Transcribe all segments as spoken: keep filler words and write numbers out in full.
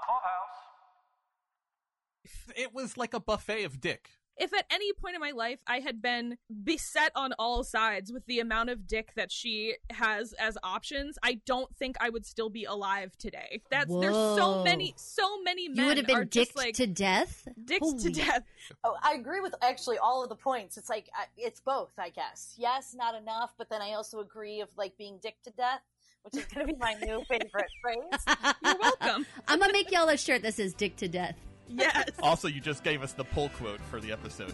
Clubhouse. It was like a buffet of dick. If at any point in my life I had been beset on all sides with the amount of dick that she has as options, I don't think I would still be alive today. That's Whoa. There's so many, so many men. You would have been are just dicked like, to death? Dicked Holy. to death. Oh, I agree with actually all of the points. It's like, I- it's both, I guess. Yes, not enough, but then I also agree of like being dick to death, which is going to be my new favorite phrase. You're welcome. I'm going to make y'all a shirt that says dick to death. Yes. Also, you just gave us the pull quote for the episode.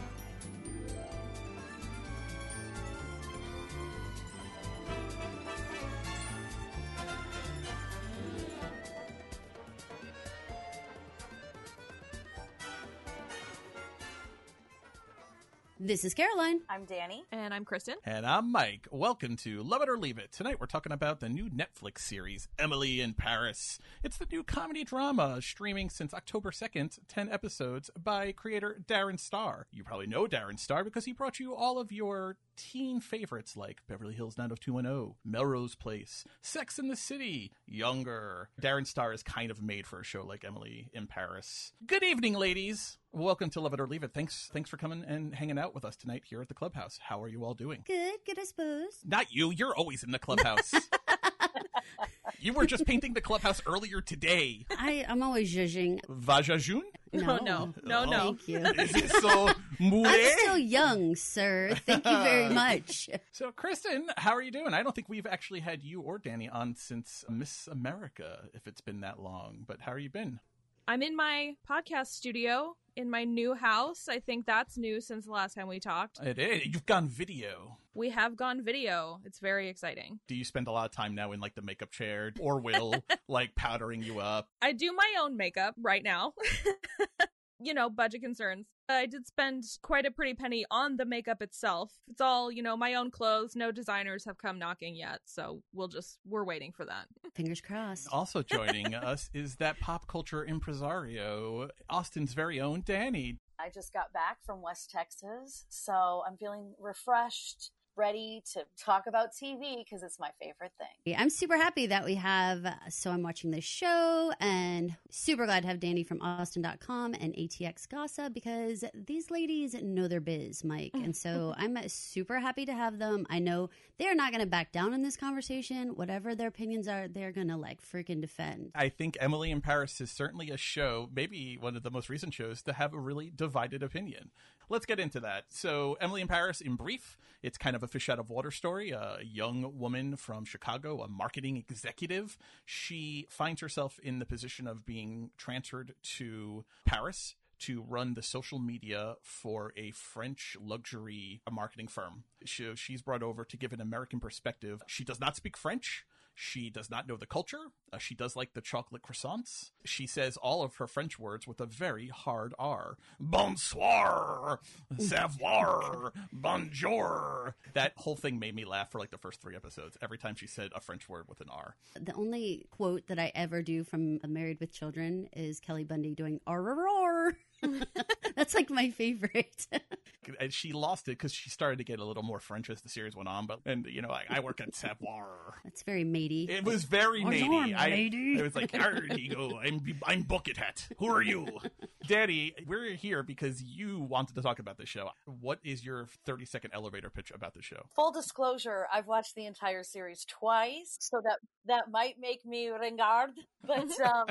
This is Caroline. I'm Danny. And I'm Kristen. And I'm Mike. Welcome to Love It or Leave It. Tonight we're talking about the new Netflix series, Emily in Paris. It's the new comedy drama streaming since October second, ten episodes by creator Darren Star. You probably know Darren Star because he brought you all of your teen favorites like Beverly Hills nine oh two one oh, Melrose Place, Sex and the City, Younger. Darren Star is kind of made for a show like Emily in Paris. Good evening, ladies. Welcome to Love It or Leave It. Thanks thanks for coming and hanging out with us tonight here at the Clubhouse. How are you all doing? Good, good, I suppose. Not you. You're always in the Clubhouse. You were just painting the Clubhouse earlier today. I, I'm always judging. Vajajun? No, no, no, no. Thank you. Is it so moulet? I'm still young, sir. Thank you very much. So, Kristen, how are you doing? I don't think we've actually had you or Danny on since Miss America, if it's been that long. But how are you been? I'm in my podcast studio in my new house. I think that's new since the last time we talked. It is. You've gone video. We have gone video. It's very exciting. Do you spend a lot of time now in like the makeup chair, or will like powdering you up? I do my own makeup right now. You know, budget concerns. I did spend quite a pretty penny on the makeup itself. It's all, you know, my own clothes. No designers have come knocking yet, so we'll just, we're waiting for that. Fingers crossed. Also joining us is that pop culture impresario, Austin's very own Danny. I just got back from West Texas, so I'm feeling refreshed, ready to talk about T V because it's my favorite thing. I'm super happy that we have, so I'm watching this show and super glad to have Danny from Austin dot com and A T X Gossip because these ladies know their biz, Mike. And so I'm super happy to have them. I know they're not going to back down in this conversation. Whatever their opinions are, they're going to like freaking defend. I think Emily in Paris is certainly a show, maybe one of the most recent shows, to have a really divided opinion. Let's get into that. So Emily in Paris, in brief, it's kind of a fish out of water story. A young woman from Chicago, a marketing executive. She finds herself in the position of being transferred to Paris to run the social media for a French luxury marketing firm. She, she's brought over to give an American perspective. She does not speak French. She does not know the culture. Uh, she does like the chocolate croissants. She says all of her French words with a very hard R. Bonsoir, savoir, bonjour. That whole thing made me laugh for like the first three episodes. Every time she said a French word with an R. The only quote that I ever do from Married with Children is Kelly Bundy doing R R R. That's like my favorite. And she lost it because she started to get a little more French as the series went on. But and you know, I, I work at Savoir. That's very matey. It was very matey. Bonjour, I, matey. it was like, there you go. I'm I'm Bucket Hat. Who are you, Daddy? We're here because you wanted to talk about the show. What is your thirty second elevator pitch about the show? Full disclosure, I've watched the entire series twice, so that that might make me ringard. But um,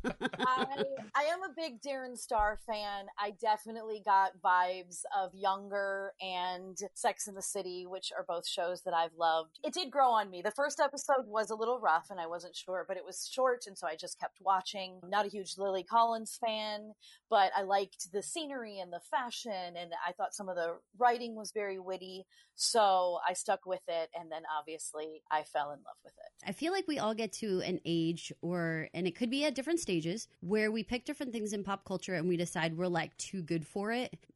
I I am a big Darren Star fan. I definitely got vibes of Younger and Sex and the City, which are both shows that I've loved. It did grow on me. The first episode was a little rough and I wasn't sure, but it was short, and so I just kept watching. I'm not a huge Lily Collins fan, but I liked the scenery and the fashion, and I thought some of the writing was very witty, so I stuck with it, and then obviously I fell in love with it. I feel like we all get to an age, or and it could be at different stages, where we pick different things in pop culture and we decide we're like too good for it.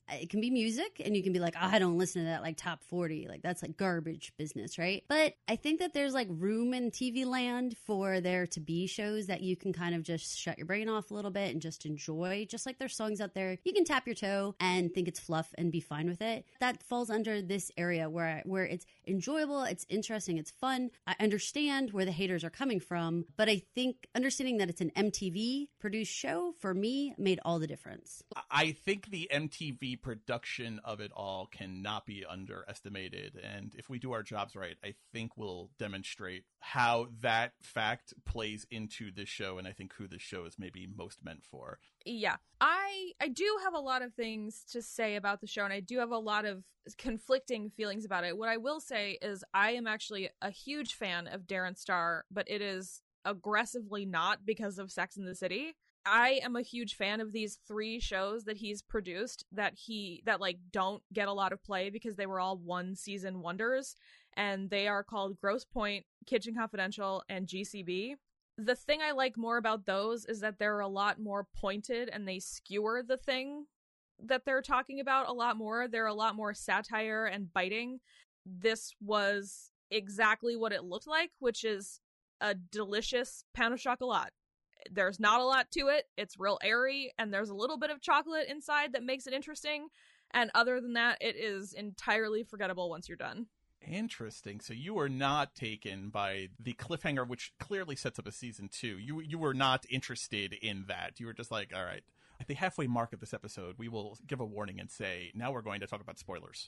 it can be music, and you can be like, oh, I don't listen to that like top forty. Like that's like garbage business, right? But I think that there's like room in T V land for there to be shows that you can kind of just shut your brain off a little bit and just enjoy. Just like there's songs out there, you can tap your toe and think it's fluff and be fine with it. That falls under this area where where it's enjoyable, it's interesting, it's fun. I understand where the haters are coming from, but I think understanding that it's an M T V produced show for me made all the difference. I think the M T V production of it all cannot be underestimated. And if we do our jobs right, I think we'll demonstrate how that fact plays into this show, and I think who this show is maybe most meant for. Yeah. I I do have a lot of things to say about the show, and I do have a lot of conflicting feelings about it. What I will say is I am actually a huge fan of Darren Star, but it is aggressively not because of Sex and the City. I am a huge fan of these three shows that he's produced that he that like don't get a lot of play because they were all one season wonders, and they are called Grosse Pointe, Kitchen Confidential, and G C B. The thing I like more about those is that they're a lot more pointed and they skewer the thing that they're talking about a lot more. They're a lot more satire and biting. This was exactly what it looked like, which is a delicious pain au chocolat. There's not a lot to it. It's real airy, and there's a little bit of chocolate inside that makes it interesting. And other than that, it is entirely forgettable once you're done. Interesting. So you were not taken by the cliffhanger, which clearly sets up a season two. You you were not interested in that. You were just like, all right, at the halfway mark of this episode, we will give a warning and say, now we're going to talk about spoilers.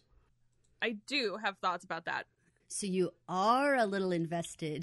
I do have thoughts about that. So you are a little invested.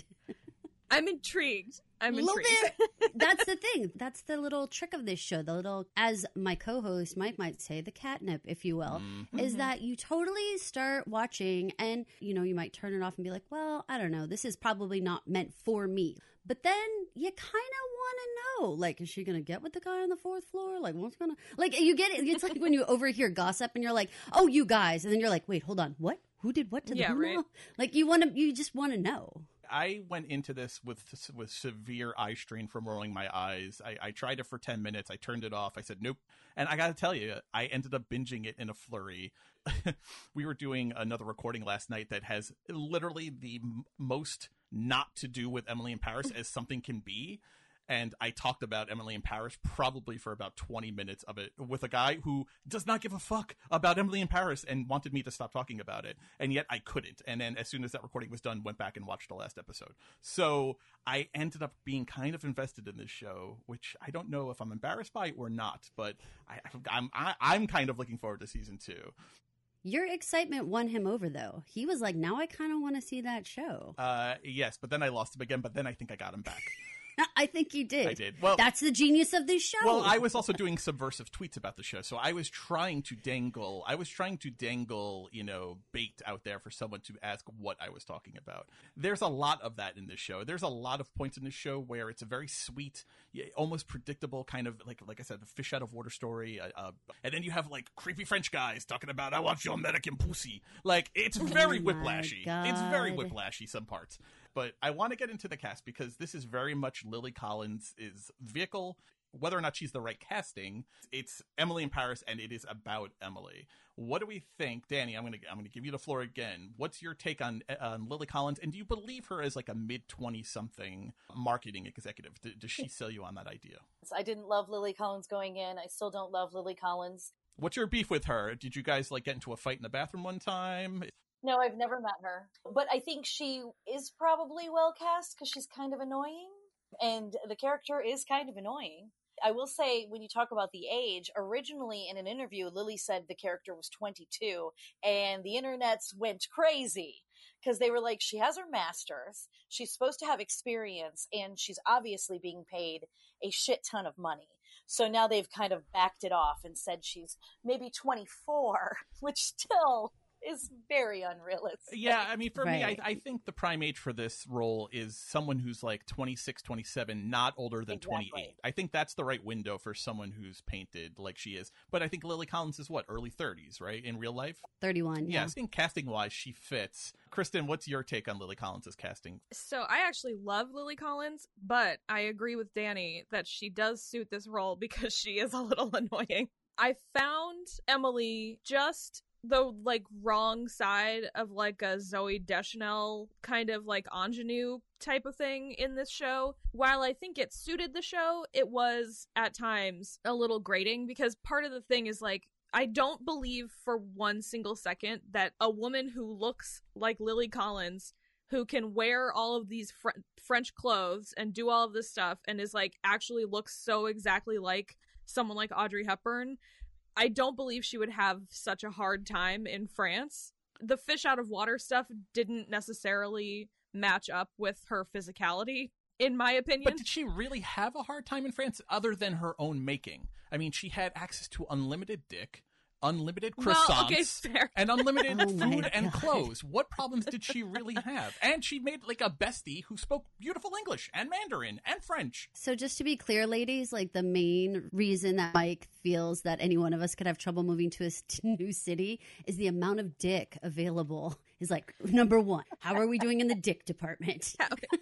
I'm intrigued. I'm little intrigued. Bit. That's the thing. That's the little trick of this show. The little, as my co-host Mike might say, the catnip, if you will, Mm-hmm. is that you totally start watching and, you know, you might turn it off and be like, well, I don't know. This is probably not meant for me. But then you kind of want to know, like, is she going to get with the guy on the fourth floor? Like, what's going to, like, you get it. It's like when you overhear gossip and you're like, oh, you guys. And then you're like, wait, hold on. What? Who did what to the Yeah, who right. now? Like, you want to, you just want to know. I went into this with with severe eye strain from rolling my eyes. I, I tried it for ten minutes. I turned it off. I said, nope. And I got to tell you, I ended up binging it in a flurry. We were doing another recording last night that has literally the m- most not to do with Emily in Paris as something can be. And I talked about Emily in Paris probably for about twenty minutes of it with a guy who does not give a fuck about Emily in Paris and wanted me to stop talking about it. And yet I couldn't. And then as soon as that recording was done, went back and watched the last episode. So I ended up being kind of invested in this show, which I don't know if I'm embarrassed by or not, but I, I'm, I, I'm kind of looking forward to season two. Your excitement won him over, though. He was like, now I kind of want to see that show. Uh, yes, but then I lost him again, but then I think I got him back. I think you did. I did. Well, that's the genius of this show. Well, I was also doing subversive tweets about the show, so I was trying to dangle. I was trying to dangle, you know, bait out there for someone to ask what I was talking about. There's a lot of that in this show. There's a lot of points in this show where it's a very sweet, almost predictable kind of like, like I said, a fish out of water story. Uh, uh, and then you have like creepy French guys talking about, "I want your American pussy." Like it's very oh whiplashy. God. It's very whiplashy some parts. But I want to get into the cast because this is very much Lily Collins' vehicle. Whether or not she's the right casting, it's Emily in Paris, and it is about Emily. What do we think, Danny? I'm gonna I'm gonna give you the floor again. What's your take on on Lily Collins, and do you believe her as like a mid twenty something marketing executive? D- does she sell you on that idea? I didn't love Lily Collins going in. I still don't love Lily Collins. What's your beef with her? Did you guys like get into a fight in the bathroom one time? No, I've never met her. But I think she is probably well cast because she's kind of annoying. And the character is kind of annoying. I will say, when you talk about the age, originally in an interview, Lily said the character was twenty-two. And the internets went crazy because they were like, she has her master's. She's supposed to have experience. And she's obviously being paid a shit ton of money. So now they've kind of backed it off and said she's maybe twenty-four, which still is very unrealistic. Yeah, I mean, for Right. me, I, I think the prime age for this role is someone who's like twenty-six, twenty-seven, not older than Exactly. twenty-eight. I think that's the right window for someone who's painted like she is. But I think Lily Collins is what, early thirties, right, in real life? thirty-one. Yeah, Yeah. I think casting-wise, she fits. Kristen, what's your take on Lily Collins' casting? So I actually love Lily Collins, but I agree with Danny that she does suit this role because she is a little annoying. I found Emily just the like wrong side of like a Zoe Deschanel kind of like ingenue type of thing in this show. While I think it suited the show, it was at times a little grating, because part of the thing is like, I don't believe for one single second that a woman who looks like Lily Collins, who can wear all of these fr- French clothes and do all of this stuff and is like actually looks so exactly like someone like Audrey Hepburn, I don't believe she would have such a hard time in France. The fish out of water stuff didn't necessarily match up with her physicality, in my opinion. But did she really have a hard time in France other than her own making? I mean, she had access to unlimited dick, unlimited croissants, well, okay, fair. and unlimited Oh my food and God. clothes. What problems did she really have? And she made like a bestie who spoke beautiful English and Mandarin and French. So just to be clear, ladies, like the main reason that Mike feels that any one of us could have trouble moving to a st- new city is the amount of dick available is like number one. How are we doing in the dick department?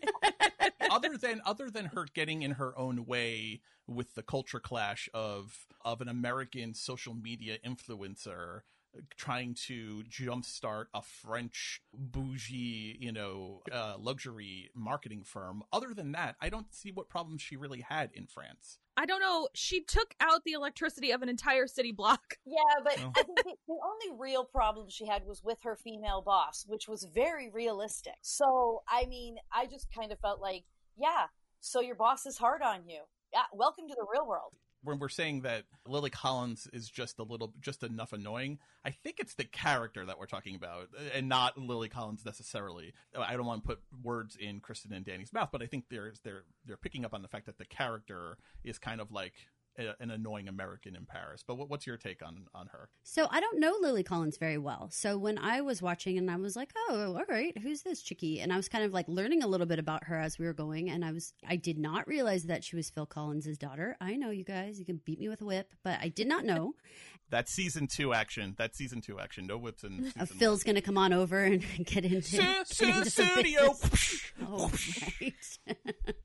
other than other than her getting in her own way with the culture clash of of an American social media influencer trying to jumpstart a French bougie, you know, uh, luxury marketing firm. Other than that, I don't see what problems she really had in France. I don't know. She took out the electricity of an entire city block. Yeah, but Oh. I think the, the only real problem she had was with her female boss, which was very realistic. So, I mean, I just kind of felt like, yeah, so your boss is hard on you. Yeah, welcome to the real world. When we're saying that Lily Collins is just a little, just enough annoying, I think it's the character that we're talking about, and not Lily Collins necessarily. I don't want to put words in Kristen and Danny's mouth, but I think they're they're they're picking up on the fact that the character is kind of like a, an annoying American in Paris. But what, what's your take on on her? So I don't know Lily Collins very well. So when I was watching and I was like, oh, all right, who's this chickie? And I was kind of like learning a little bit about her as we were going. And I was, I did not realize that she was Phil Collins' daughter. I know, you guys, you can beat me with a whip, but I did not know. That's season two action. That's season two action. No whips in season Uh, Phil's going to come on over and get into, Su- get su- into some studio. business. Oh, right.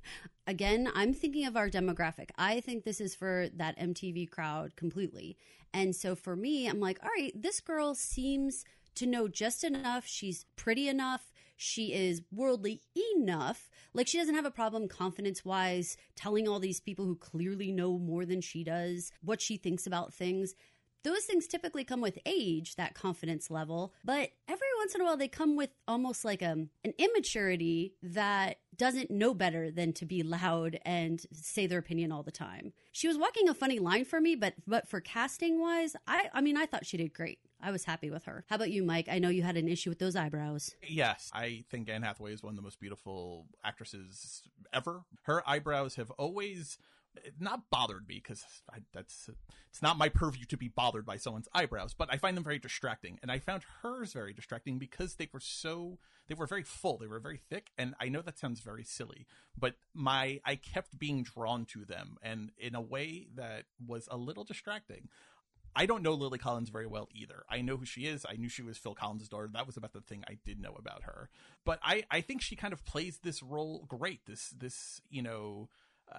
Again, I'm thinking of our demographic. I think this is for that M T V crowd completely. And so for me, I'm like, all right, this girl seems to know just enough. She's pretty enough. She is worldly enough. Like, she doesn't have a problem confidence-wise telling all these people who clearly know more than she does what she thinks about things. Those things typically come with age, that confidence level, but every once in a while they come with almost like a, an immaturity that doesn't know better than to be loud and say their opinion all the time. She was walking a funny line for me, but but for casting wise, I, I mean, I thought she did great. I was happy with her. How about you, Mike? I know you had an issue with those eyebrows. Yes, I think Anne Hathaway is one of the most beautiful actresses ever. Her eyebrows have always not bothered me, because that's it's not my purview to be bothered by someone's eyebrows, but I find them very distracting. And I found hers very distracting because they were so they were very full, they were very thick, and I know that sounds very silly, but my I kept being drawn to them, and in a way that was a little distracting. I don't know Lily Collins very well either. I know who she is. I knew she was Phil Collins' daughter. That was about the thing I did know about her. But I, I think she kind of plays this role great. This, this you know,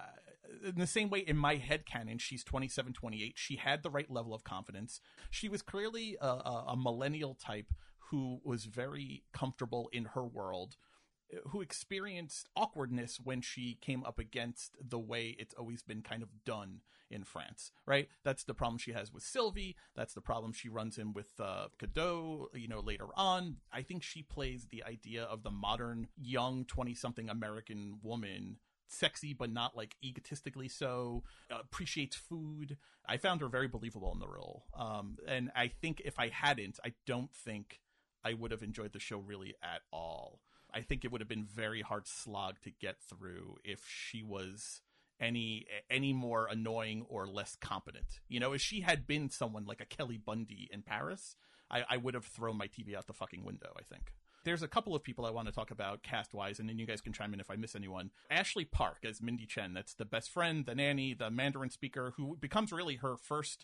uh, in the same way in my headcanon, she's twenty-seven, twenty-eight. She had the right level of confidence. She was clearly a, a, a millennial type who was very comfortable in her world, who experienced awkwardness when she came up against the way it's always been kind of done in France, right? That's the problem she has with Sylvie. That's the problem she runs in with uh, Cadeau, you know, later on. I think she plays the idea of the modern, young, twenty-something American woman, sexy but not like egotistically so, uh, appreciates food. I found her very believable in the role. Um, and I think if I hadn't, I don't think I would have enjoyed the show really at all. I think it would have been very hard slog to get through if she was any any more annoying or less competent. You know, if she had been someone like a Kelly Bundy in Paris, I, I would have thrown my T V out the fucking window, I think. There's a couple of people I want to talk about cast-wise, and then you guys can chime in if I miss anyone. Ashley Park as Mindy Chen. That's the best friend, the nanny, the Mandarin speaker, who becomes really her first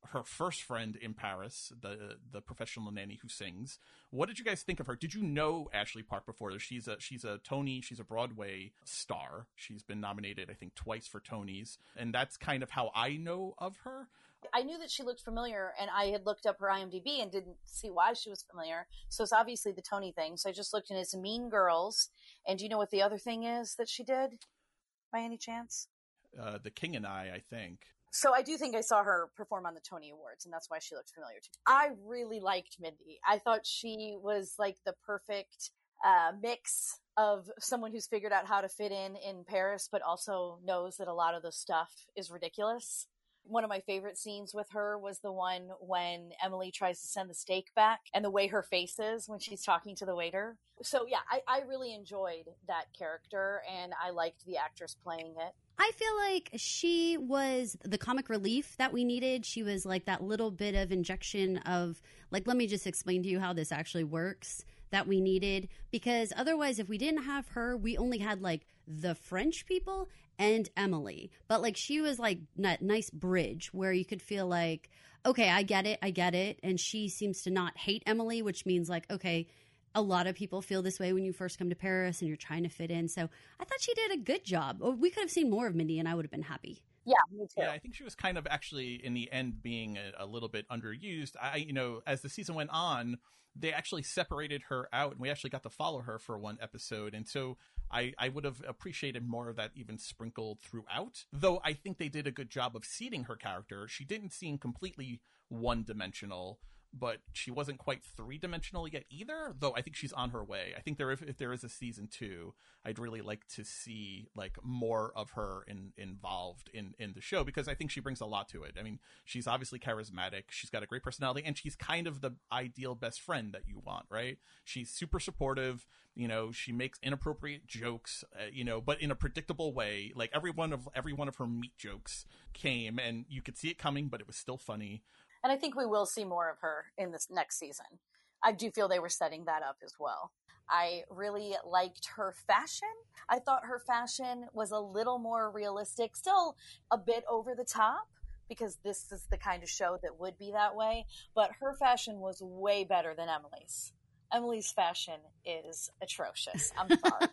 her first friend in Paris, the the professional nanny who sings. What did you guys think of her? Did you know Ashley Park before this? She's a she's a Tony, she's a Broadway star. She's been nominated, I think, twice for Tonys, and that's kind of how I know of her. I knew that she looked familiar, and I had looked up her I M D B and didn't see why she was familiar. So it's obviously the Tony thing. So I just looked, and it's Mean Girls. And do you know what the other thing is that she did, by any chance? Uh, the King and I, I think. So I do think I saw her perform on the Tony Awards, and that's why she looked familiar to me. I really liked Mindy. I thought she was like the perfect uh, mix of someone who's figured out how to fit in in Paris, but also knows that a lot of the stuff is ridiculous. One of my favorite scenes with her was the one when Emily tries to send the steak back and the way her face is when she's talking to the waiter. So yeah, I, I really enjoyed that character, and I liked the actress playing it. I feel like she was the comic relief that we needed. She was like that little bit of injection of like, let me just explain to you how this actually works that we needed. Because otherwise, if we didn't have her, we only had like the French people and Emily. But like she was like that nice bridge where you could feel like, okay, I get it, I get it. And she seems to not hate Emily, which means like, okay, a lot of people feel this way when you first come to Paris and you're trying to fit in. So I thought she did a good job. We could have seen more of Mindy and I would have been happy. Yeah, me too. Yeah, I think she was kind of actually in the end being a, a little bit underused. I, you know, as the season went on, they actually separated her out and we actually got to follow her for one episode. And so I, I would have appreciated more of that even sprinkled throughout. Though I think they did a good job of seeding her character. She didn't seem completely one-dimensional, but she wasn't quite three-dimensional yet either, though I think she's on her way. I think there, if, if there is a season two, I'd really like to see like more of her in, involved in, in the show, because I think she brings a lot to it. I mean, she's obviously charismatic, she's got a great personality, and she's kind of the ideal best friend that you want, right? She's super supportive, you know, she makes inappropriate jokes, uh, you know, but in a predictable way. Like every one of every one of her meat jokes came, and you could see it coming, but it was still funny. And I think we will see more of her in this next season. I do feel they were setting that up as well. I really liked her fashion. I thought her fashion was a little more realistic, still a bit over the top, because this is the kind of show that would be that way. But her fashion was way better than Emily's. Emily's fashion is atrocious. I'm sorry.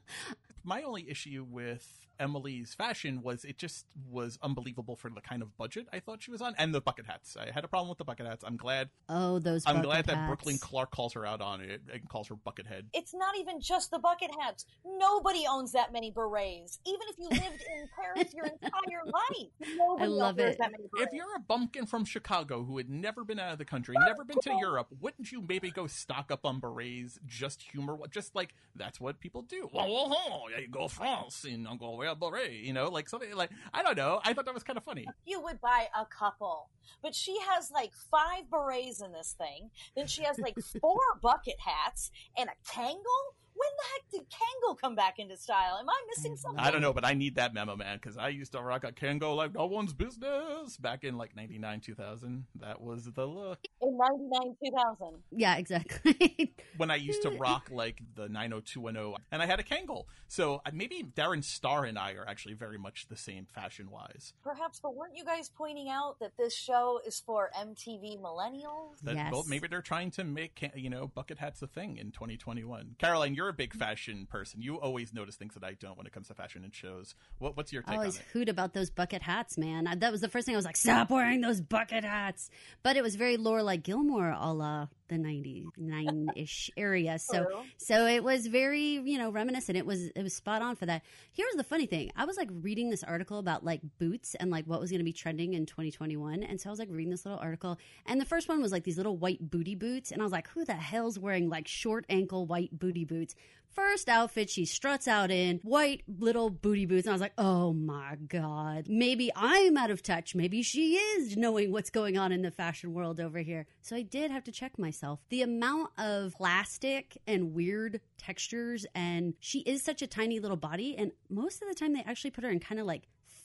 My only issue with Emily's fashion was it just was unbelievable for the kind of budget I thought she was on, and the bucket hats. I had a problem with the bucket hats. I'm glad. Oh, those. I'm bucket glad hats. that Brooklyn Clark calls her out on it and calls her Buckethead. It's not even just the bucket hats. Nobody owns that many berets. Even if you lived in Paris your entire life, nobody I love owns it. that many berets. If you're a bumpkin from Chicago who had never been out of the country, never been to Europe, wouldn't you maybe go stock up on berets? Just humor, just like that's what people do. Oh, oh, oh, you go France and I'll go wear a beret, you know, like something like, I don't know. I thought that was kind of funny. You would buy a couple, but she has like five berets in this thing. Then she has like four bucket hats and a Kangol. When the heck did Kangol come back into style? Am I missing something? I don't know, but I need that memo, man, because I used to rock a Kangol like no one's business back in like ninety-nine, two thousand. That was the look. In ninety-nine, two thousand. Yeah, exactly. When I used to rock like the nine oh two one oh, and I had a Kangol. So uh, maybe Darren Star and I are actually very much the same fashion-wise. Perhaps, but weren't you guys pointing out that this show is for M T V millennials? That, Yes. Well, maybe they're trying to make, you know, bucket hats a thing in twenty twenty-one. Caroline, you're a big fashion person. You always notice things that I don't when it comes to fashion and shows. What, what's your I take on always it? hoot about those bucket hats, man. I- That was the first thing I was like, stop wearing those bucket hats. But it was very Lorelai Gilmore a la the ninety-nine-ish area. So True. so it was very, you know, reminiscent. It was it was spot on for that. Here's the funny thing. I was like reading this article about like boots and like what was going to be trending in twenty twenty-one. And so I was like reading this little article. And the first one was like these little white booty boots. And I was like, who the hell's wearing like short ankle white booty boots? First outfit she struts out in, white little booty boots. And I was like, oh my God, maybe I'm out of touch. Maybe she is knowing what's going on in the fashion world over here. So I did have to check myself. The amount of plastic and weird textures, and she is such a tiny little body. And most of the time they actually put her in kind of like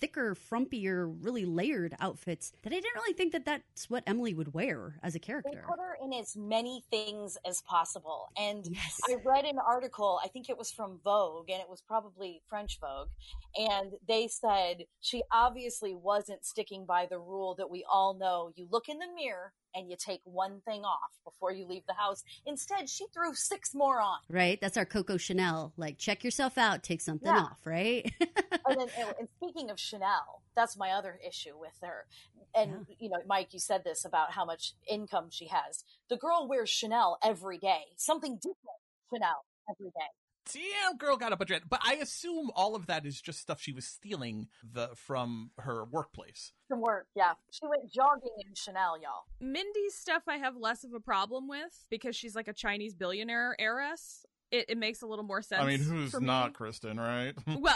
thicker, frumpier, really layered outfits that I didn't really think that that's what Emily would wear as a They character. put her in as many things as possible. And Yes. I read an article, I think it was from Vogue, and it was probably French Vogue, and they said she obviously wasn't sticking by the rule that we all know. You look in the mirror and you take one thing off before you leave the house. Instead, she threw six more on. Right? That's our Coco Chanel. Like, check yourself out, take something Yeah. off, right? and, then, and, and speaking of Chanel, that's my other issue with her. And, Yeah. you know, Mike, you said this about how much income she has. The girl wears Chanel every day, something different Chanel every day. Damn, girl got a budget. But I assume all of that is just stuff she was stealing the from her workplace. From work, yeah. She went jogging in Chanel, y'all. Mindy's stuff I have less of a problem with because she's like a Chinese billionaire heiress. It, it makes a little more sense. I mean, who's for me. not Kristen, right? Well,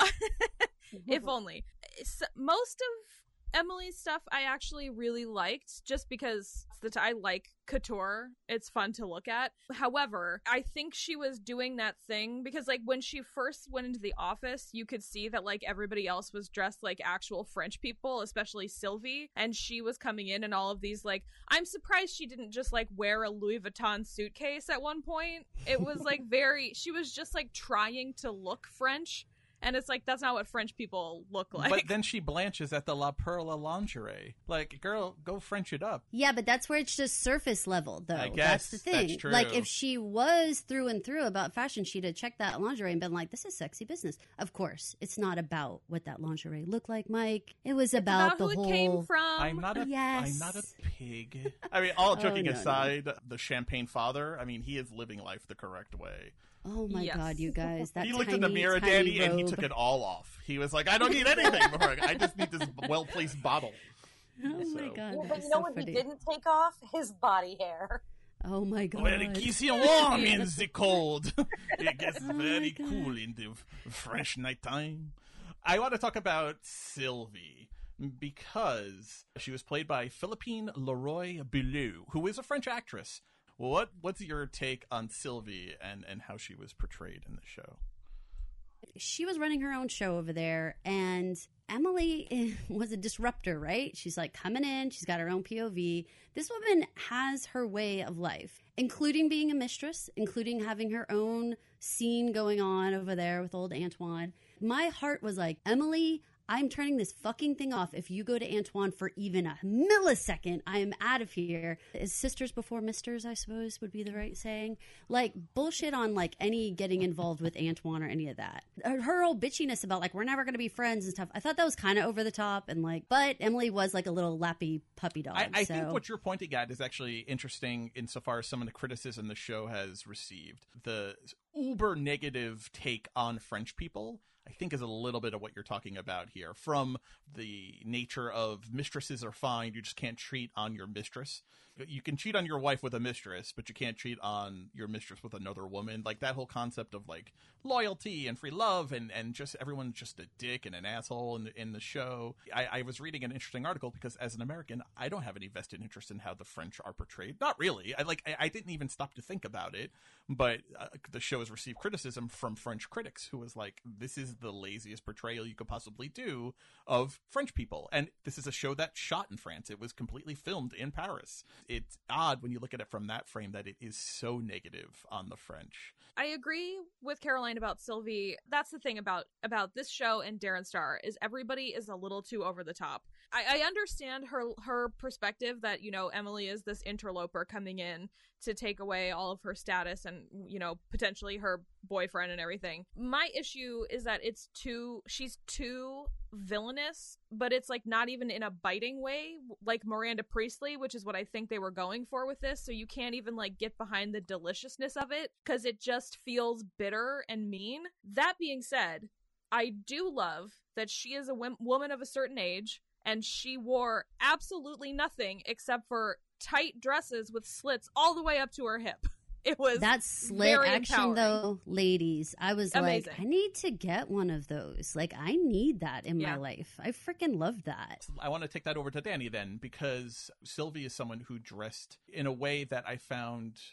if only. S most of Emily's stuff I actually really liked just because the t I like couture. It's fun to look at. However, I think she was doing that thing because like when she first went into the office, you could see that like everybody else was dressed like actual French people, especially Sylvie, and she was coming in and all of these like I'm surprised she didn't just like wear a Louis Vuitton suitcase at one point. It was like very she was just like trying to look French. And it's like, that's not what French people look like. But then she blanches at the La Perla lingerie. Like, girl, go French it up. Yeah, but that's where it's just surface level, though. I guess, that's the thing. that's true. Like, if she was through and through about fashion, she'd have checked that lingerie and been like, this is sexy business. Of course, it's not about what that lingerie looked like, Mike. It was about, about the who whole... it came from. I'm not a, Yes. I'm not a pig. I mean, all joking Oh, no, aside, the champagne father, I mean, he is living life the correct way. Oh, my Yes. God, you guys. That he looked in the tiny, mirror, tiny Danny, and he robe. took it all off. He was like, I don't need anything. Before I just need this well-placed bottle. Oh, my So- God. Yeah, that but is you know so what funny. he didn't take off? His body hair. Oh, my God. Well, it keeps you warm in the cold. It gets Oh my very God. cool in the fresh nighttime. I want to talk about Sylvie because she was played by Philippine Leroy Beaulieu, who is a French actress. What What's your take on Sylvie and, and how she was portrayed in the show? She was running her own show over there, and Emily was a disruptor, right? She's like coming in, she's got her own P O V. This woman has her way of life, including being a mistress, including having her own scene going on over there with old Antoine. My heart was like, Emily, I'm turning this fucking thing off. If you go to Antoine for even a millisecond, I am out of here. Is sisters before misters, I suppose, would be the right saying. Like, bullshit on, like, any getting involved with Antoine or any of that. Her, her whole bitchiness about, like, we're never going to be friends and stuff. I thought that was kind of over the top. And, like, but Emily was, like, a little lappy puppy dog. I, I so. think what you're pointing at is actually interesting insofar as some of the criticism the show has received. The uber negative take on French people, I think, is a little bit of what you're talking about here. From the nature of mistresses are fine, you just can't cheat on your mistress. You can cheat on your wife with a mistress, but you can't cheat on your mistress with another woman. Like that whole concept of like loyalty and free love and, and just everyone's just a dick and an asshole in the, in the show. I, I was reading an interesting article because as an American, I don't have any vested interest in how the French are portrayed. Not really. I like I, I didn't even stop to think about it, but uh, the show has received criticism from French critics who was like, this is the laziest portrayal you could possibly do of French people. And this is a show that shot in France. It was completely filmed in Paris. It's odd when you look at it from that frame that it is so negative on the French. I agree with Caroline about Sylvie. That's the thing about about this show and Darren Star is everybody is a little too over the top. I, I understand her her perspective that, you know, Emily is this interloper coming in to take away all of her status and, you know, potentially her boyfriend and everything. My issue is that it's too she's too villainous, but it's like not even in a biting way like Miranda Priestley, which is what I think they were going for with this. So you can't even like get behind the deliciousness of it because it just feels bitter and mean. That being said, I do love that she is a w- woman of a certain age and she wore absolutely nothing except for tight dresses with slits all the way up to her hip. It was that slit very action, empowering. though, ladies. I was Amazing. like, I need to get one of those. Like, I need that in Yeah. my life. I freaking love that. I want to take that over to Danny then, because Sylvie is someone who dressed in a way that I found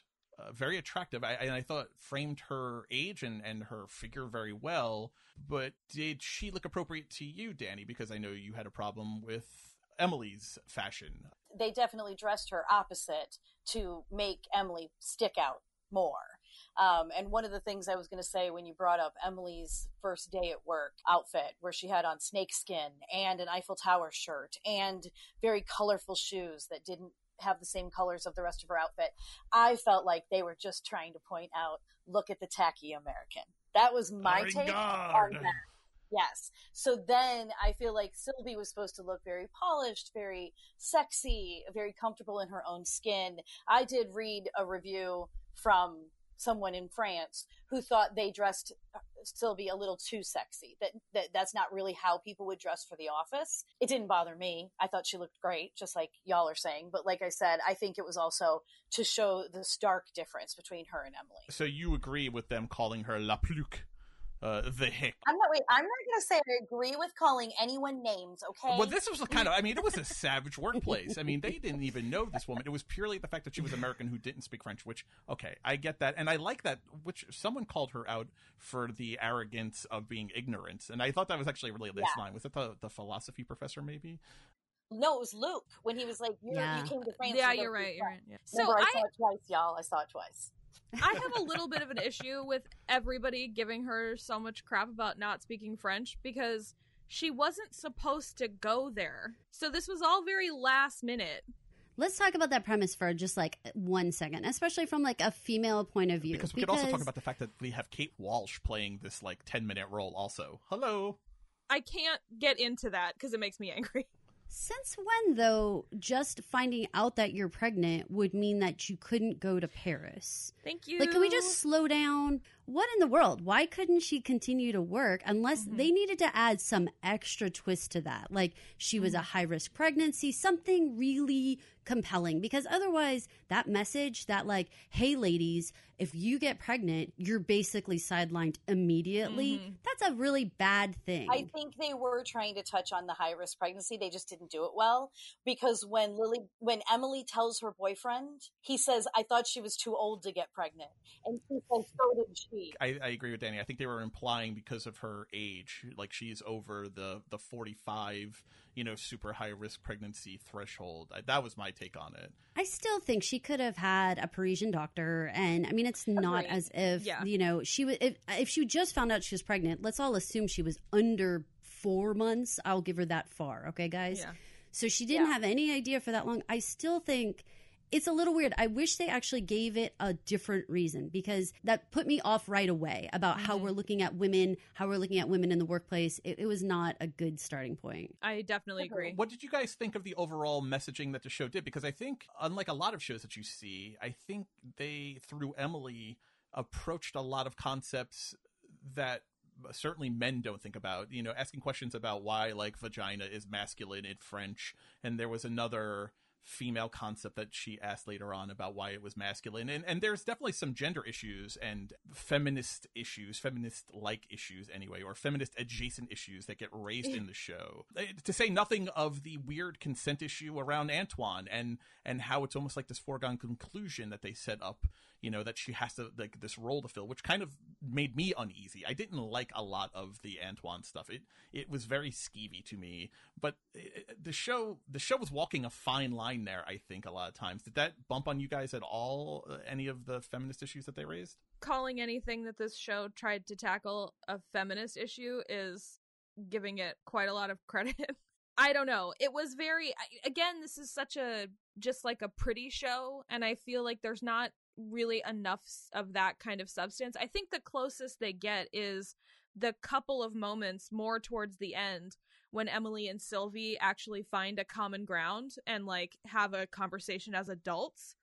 uh, very attractive. I, and I thought framed her age and, and her figure very well. But did she look appropriate to you, Danny? Because I know you had a problem with Emily's fashion. They definitely dressed her opposite to make Emily stick out more. Um, and one of the things I was going to say when you brought up Emily's first day at work outfit, where she had on snakeskin and an Eiffel Tower shirt and very colorful shoes that didn't have the same colors of the rest of her outfit, I felt like they were just trying to point out, look at the tacky American. That was my take on that. Yes. So then I feel like Sylvie was supposed to look very polished, very sexy, very comfortable in her own skin. I did read a review from someone in France who thought they dressed Sylvie a little too sexy, that, that that's not really how people would dress for the office. It didn't bother me. I thought she looked great, just like y'all are saying. But like I said, I think it was also to show the stark difference between her and Emily. So you agree with them calling her La Pluque? Uh, the hick. I'm not. Wait, I'm not going to say I agree with calling anyone names. Okay. Well, this was kind of. I mean, it was a savage workplace. I mean, they didn't even know this woman. It was purely the fact that she was American who didn't speak French. Which, okay, I get that, and I like that. Which someone called her out for the arrogance of being ignorant, and I thought that was actually a really nice Yeah. line. Was it the the philosophy professor? Maybe. No, it was Luke when he was like, you're, Yeah. "You came to France." Yeah, to go you're speak right. You're right. French." Yeah. So Remember, I I, saw it twice, y'all. I saw it twice. I have a little bit of an issue with everybody giving her so much crap about not speaking French because she wasn't supposed to go there. So this was all very last minute. Let's talk about that premise for just like one second, especially from like a female point of view. Because we could also talk about the fact that we have Kate Walsh playing this like ten minute role also. Hello. I can't get into that because it makes me angry. Since when, though, just finding out that you're pregnant would mean that you couldn't go to Paris? Thank you. Like, can we just slow down? What in the world? Why couldn't she continue to work unless Mhm. they needed to add some extra twist to that? Like, she was a high risk pregnancy, something really compelling. Because otherwise, that message that, like, hey, ladies, if you get pregnant, you're basically sidelined immediately. Mhm. That's a really bad thing. I think they were trying to touch on the high risk pregnancy. They just didn't do it well because when Lily, when Emily tells her boyfriend, he says, "I thought she was too old to get pregnant," and she says, "So did she." I, I agree with Danny. I think they were implying because of her age, like she's over the the forty-five, you know, super high risk pregnancy threshold. I, that was my take on it. I still think she could have had a Parisian doctor, and I mean, it's not Agreed. as if Yeah. you know she was. If if she just found out she was pregnant, let's all assume she was under four months. I'll give her that far, okay, guys. Yeah. So she didn't Yeah. have any idea for that long. I still think it's a little weird. I wish they actually gave it a different reason because that put me off right away about how Mhm. we're looking at women, how we're looking at women in the workplace. It, it was not a good starting point. I definitely agree. What did you guys think of the overall messaging that the show did? Because I think, unlike a lot of shows that you see, I think they, through Emily, approached a lot of concepts that certainly men don't think about. You know, asking questions about why, like, vagina is masculine in French. And there was another female concept that she asked later on about why it was masculine. And and there's definitely some gender issues and feminist issues, feminist-like issues anyway, or feminist-adjacent issues that get raised in the show. Uh, To say nothing of the weird consent issue around Antoine and and how it's almost like this foregone conclusion that they set up, you know, that she has to, like, this role to fill, which kind of made me uneasy. I didn't like a lot of the Antoine stuff. It it was very skeevy to me, but it, the show the show was walking a fine line there, I think, a lot of times. Did that bump on you guys at all, uh, any of the feminist issues that they raised? Calling anything that this show tried to tackle a feminist issue is giving it quite a lot of credit. I don't know. It was very, I- again, this is such a, just like a pretty show, and I feel like there's not really enough s- of that kind of substance. I think the closest they get is the couple of moments more towards the end when Emily and Sylvie actually find a common ground and like have a conversation as adults.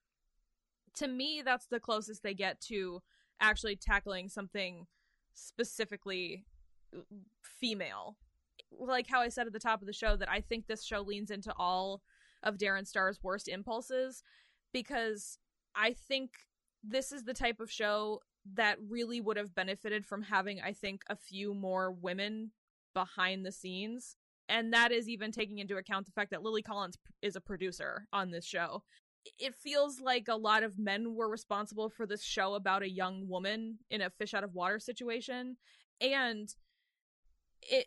To me, that's the closest they get to actually tackling something specifically female. Like how I said at the top of the show, that I think this show leans into all of Darren Star's worst impulses, because I think this is the type of show that really would have benefited from having, I think, a few more women behind the scenes. And that is even taking into account the fact that Lily Collins is a producer on this show. it feels like a lot of men were responsible for this show about a young woman in a fish out of water situation. And it,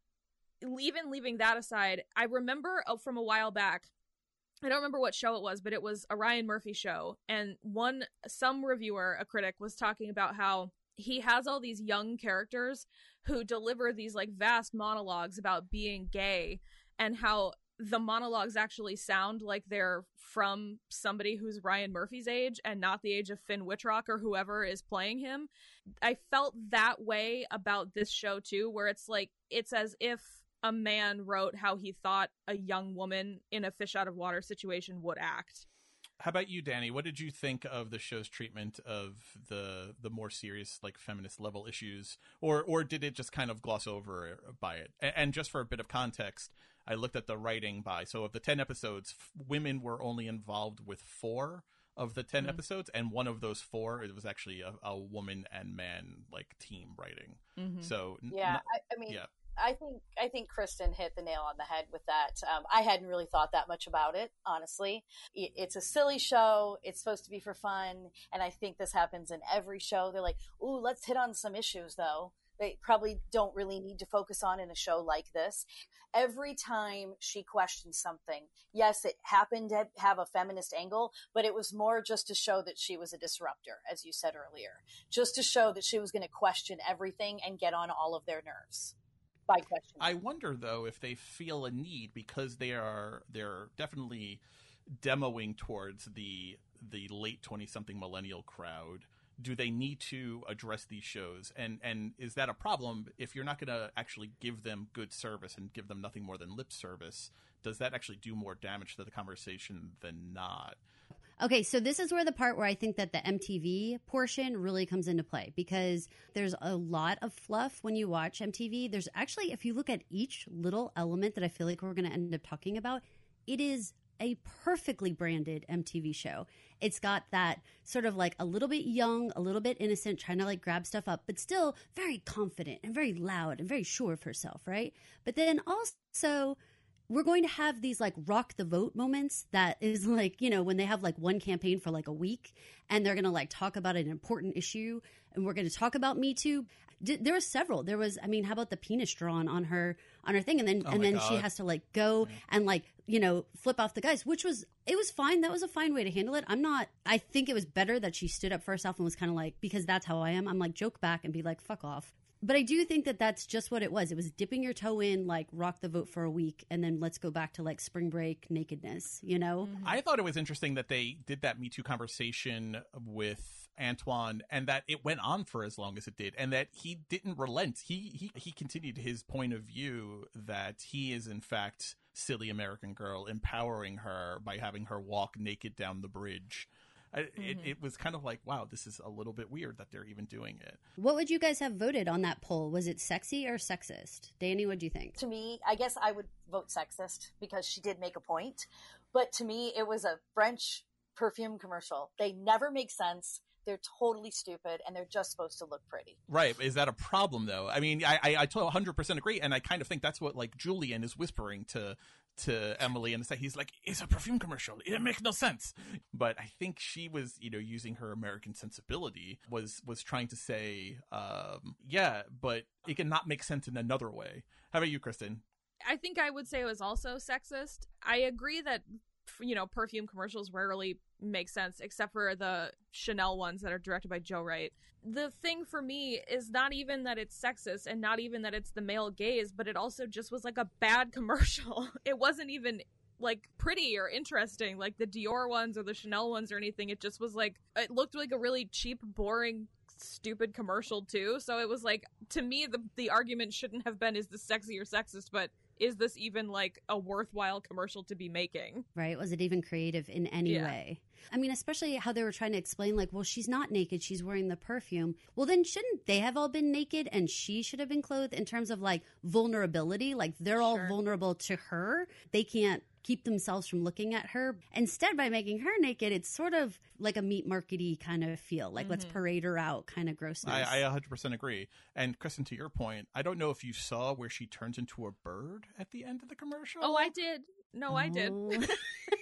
even leaving that aside, I remember oh, from a while back, I don't remember what show it was, but it was a Ryan Murphy show. And one, some reviewer, a critic, was talking about how he has all these young characters who deliver these like vast monologues about being gay, and how the monologues actually sound like they're from somebody who's Ryan Murphy's age and not the age of Finn Wittrock or whoever is playing him. I felt that way about this show too, where it's like, it's as if a man wrote how he thought a young woman in a fish out of water situation would act. How about you, Danny? What did you think of the show's treatment of the the more serious, like, feminist level issues, or or did it just kind of gloss over by it? And, and just for a bit of context, I looked at the writing by, so of the ten episodes, f- women were only involved with four of the ten mm-hmm. episodes, and one of those four, it was actually a, a woman and man like team writing. Mm-hmm. So yeah, n- I, I mean, yeah. I think I think Kristen hit the nail on the head with that. Um, I hadn't really thought that much about it, honestly. It, it's a silly show. It's supposed to be for fun, and I think this happens in every show. They're like, "Ooh, let's hit on some issues," though. They probably don't really need to focus on in a show like this. Every time she questioned something, yes, it happened to have a feminist angle, but it was more just to show that she was a disruptor, as you said earlier, just to show that she was going to question everything and get on all of their nerves. By question. I wonder though if they feel a need, because they are they're definitely demoing towards the the late twenty something millennial crowd. Do they need to address these shows, and and is that a problem if you're not going to actually give them good service and give them nothing more than lip service? Does that actually do more damage to the conversation than not? Okay, so this is where the part where I think that the M T V portion really comes into play, because there's a lot of fluff when you watch M T V. There's actually, if you look at each little element that I feel like we're going to end up talking about, it is a perfectly branded M T V show. It's got that sort of like a little bit young, a little bit innocent, trying to like grab stuff up, but still very confident and very loud and very sure of herself, right? But then also, we're going to have these like rock the vote moments that is like, you know, when they have like one campaign for like a week and they're going to like talk about an important issue, and we're going to talk about Me Too. D- there were several. There was, I mean, how about the penis drawn on her, on her thing? And then, oh and then God. she has to like go yeah. and like, you know, flip off the guys, which was, it was fine. That was a fine way to handle it. I'm not, I think it was better that she stood up for herself and was kind of like, because that's how I am. I'm like, joke back and be like, fuck off. But I do think that that's just what it was. It was dipping your toe in, like, rock the vote for a week, and then let's go back to, like, spring break nakedness, you know? Mm-hmm. I thought it was interesting that they did that Me Too conversation with Antoine, and that it went on for as long as it did, and that he didn't relent. He, he, he continued his point of view that he is, in fact, silly American girl, empowering her by having her walk naked down the bridge. I, mm-hmm. it, it was kind of like, wow, this is a little bit weird that they're even doing it. What would you guys have voted on that poll? Was it sexy or sexist? Danny, what do you think? To me, I guess I would vote sexist, because she did make a point. But to me, it was a French perfume commercial. They never make sense. They're totally stupid, and they're just supposed to look pretty. Right. Is that a problem, though? I mean, I, I, I one hundred percent agree, and I kind of think that's what, like, Julian is whispering to to Emily, and he's like, it's a perfume commercial. It makes no sense. But I think she was, you know, using her American sensibility, was was trying to say, um, yeah, but it can not make sense in another way. How about you, Kristen? I think I would say it was also sexist. I agree that, you know, perfume commercials rarely make sense, except for the Chanel ones that are directed by Joe Wright. The thing for me is not even that it's sexist, and not even that it's the male gaze, but it also just was like a bad commercial. It wasn't even like pretty or interesting like the Dior ones or the Chanel ones or anything. It just was like, it looked like a really cheap, boring, stupid commercial too. So it was like, to me, the the argument shouldn't have been, is this sexy or sexist, but is this even like a worthwhile commercial to be making? Right. Was it even creative in any yeah. way? I mean, especially how they were trying to explain, like, well, she's not naked, she's wearing the perfume. Well, then shouldn't they have all been naked and she should have been clothed, in terms of like vulnerability? Like, they're all sure. vulnerable to her. They can't keep themselves from looking at her. Instead, by making her naked, it's sort of like a meat markety kind of feel, like, mm-hmm. let's parade her out kind of grossness. I, I one hundred percent agree. And Kristen, to your point, I don't know if you saw where she turns into a bird at the end of the commercial. Oh, I did. No, I did.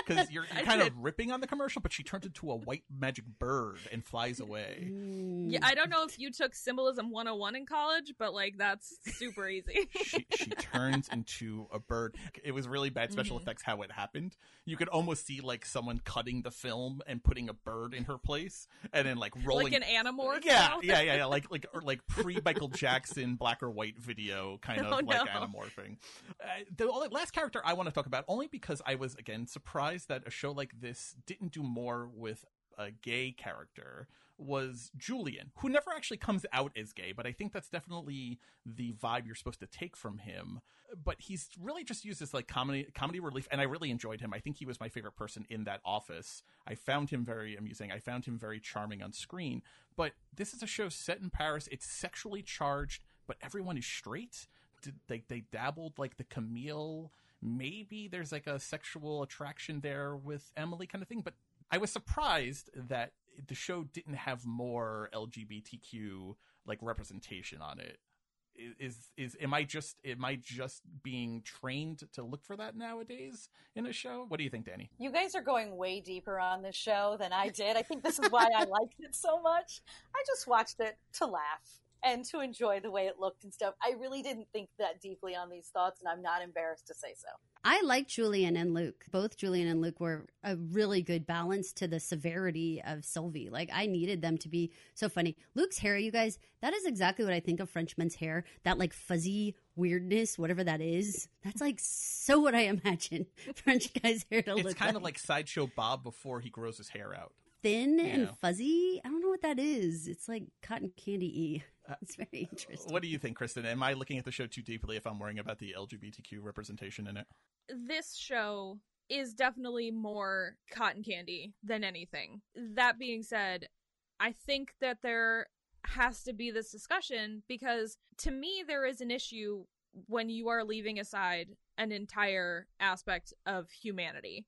because you're, you're kind of ripping on the commercial, but she turns into a white magic bird and flies away. Yeah, I don't know if you took Symbolism one oh one in college, but like that's super easy. she, she turns into a bird. It was really bad special mm-hmm. effects how it happened. You could almost see like someone cutting the film and putting a bird in her place, and then like rolling like an Animorph. Yeah, yeah, yeah, yeah, like like or like pre Michael Jackson black or white video kind of oh, like no. Animorphing. Uh, the only, last character I want to talk about, only because I was again surprised that a show like this didn't do more with a gay character, was Julian, who never actually comes out as gay, but I think that's definitely the vibe you're supposed to take from him. But he's really just used as like comedy comedy relief, and I really enjoyed him. I think he was my favorite person in that office. I found him very amusing. I found him very charming on screen. But this is a show set in Paris. It's sexually charged, but everyone is straight. They, they dabbled like the Camille. Maybe there's like a sexual attraction there with Emily kind of thing, but I was surprised that the show didn't have more L G B T Q like representation on it. Is is am I just am I just being trained to look for that nowadays in a show? What do you think, Danny? You guys are going way deeper on this show than I did. I think this is why I liked it so much. I just watched it to laugh and to enjoy the way it looked and stuff. I really didn't think that deeply on these thoughts, and I'm not embarrassed to say so. I like Julian and Luke. Both Julian and Luke were a really good balance to the severity of Sylvie. Like, I needed them to be so funny. Luke's hair, you guys, that is exactly what I think of Frenchmen's hair. That, like, fuzzy weirdness, whatever that is. That's, like, so what I imagine French guys' hair to it's look like. It's kind of like Sideshow Bob before he grows his hair out. Thin yeah. and fuzzy. I don't know what that is. It's like cotton candy-y. It's very interesting. What do you think, Kristen? Am I looking at the show too deeply if I'm worrying about the L G B T Q representation in it? This show is definitely more cotton candy than anything. That being said, I think that there has to be this discussion because to me there is an issue when you are leaving aside an entire aspect of humanity.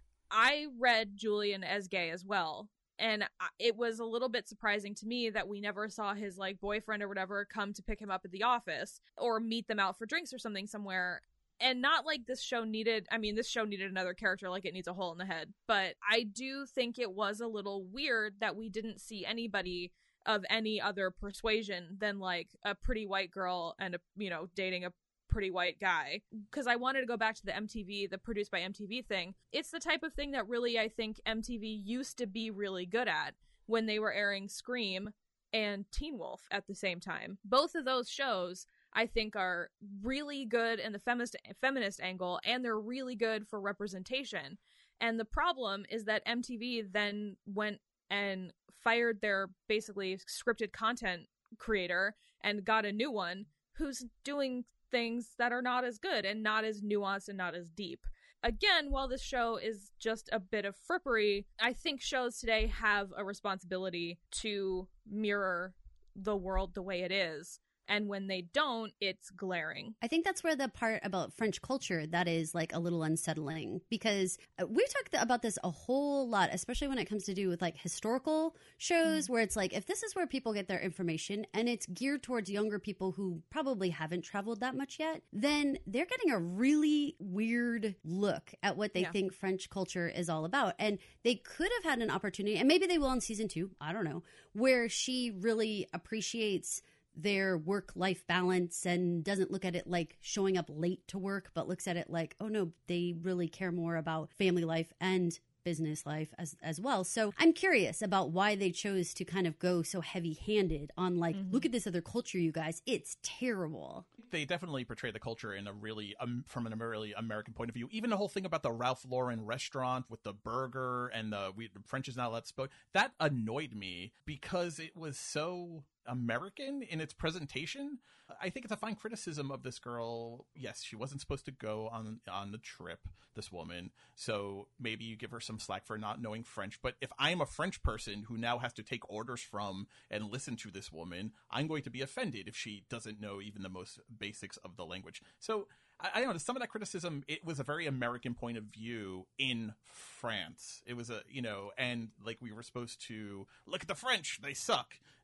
I read Julian as gay as well. And it was a little bit surprising to me that we never saw his like boyfriend or whatever come to pick him up at the office or meet them out for drinks or something somewhere. And not like this show needed, I mean, this show needed another character like it needs a hole in the head. But I do think it was a little weird that we didn't see anybody of any other persuasion than like a pretty white girl and, a, you know, dating a pretty white guy. Because I wanted to go back to the M T V, the produced by M T V thing. It's the type of thing that really I think M T V used to be really good at when they were airing Scream and Teen Wolf at the same time. Both of those shows I think are really good in the feminist feminist angle, and they're really good for representation. And the problem is that M T V then went and fired their basically scripted content creator and got a new one who's doing things that are not as good and not as nuanced and not as deep. Again, while this show is just a bit of frippery, I think shows today have a responsibility to mirror the world the way it is. And when they don't, it's glaring. I think that's where the part about French culture that is like a little unsettling, because we talked about this a whole lot, especially when it comes to do with like historical shows, mm. where it's like, if this is where people get their information and it's geared towards younger people who probably haven't traveled that much yet, then they're getting a really weird look at what they yeah. think French culture is all about. And they could have had an opportunity, and maybe they will in season two, I don't know, where she really appreciates their work-life balance and doesn't look at it like showing up late to work, but looks at it like, oh no, they really care more about family life and business life as as well. So I'm curious about why they chose to kind of go so heavy-handed on like, mm-hmm. look at this other culture, you guys. It's terrible. They definitely portray the culture in a really, um, from a really American point of view. Even the whole thing about the Ralph Lauren restaurant with the burger and the, we, the French is not allowed to speak, that annoyed me because it was so American in its presentation. I think it's a fine criticism of this girl. Yes, she wasn't supposed to go on on the trip, this woman, so maybe you give her some slack for not knowing French. But if I'm a French person who now has to take orders from and listen to this woman, I'm going to be offended if she doesn't know even the most basics of the language. So I, I don't know, some of that criticism, it was a very American point of view in France. It was a, you know, and like we were supposed to look at the French, they suck.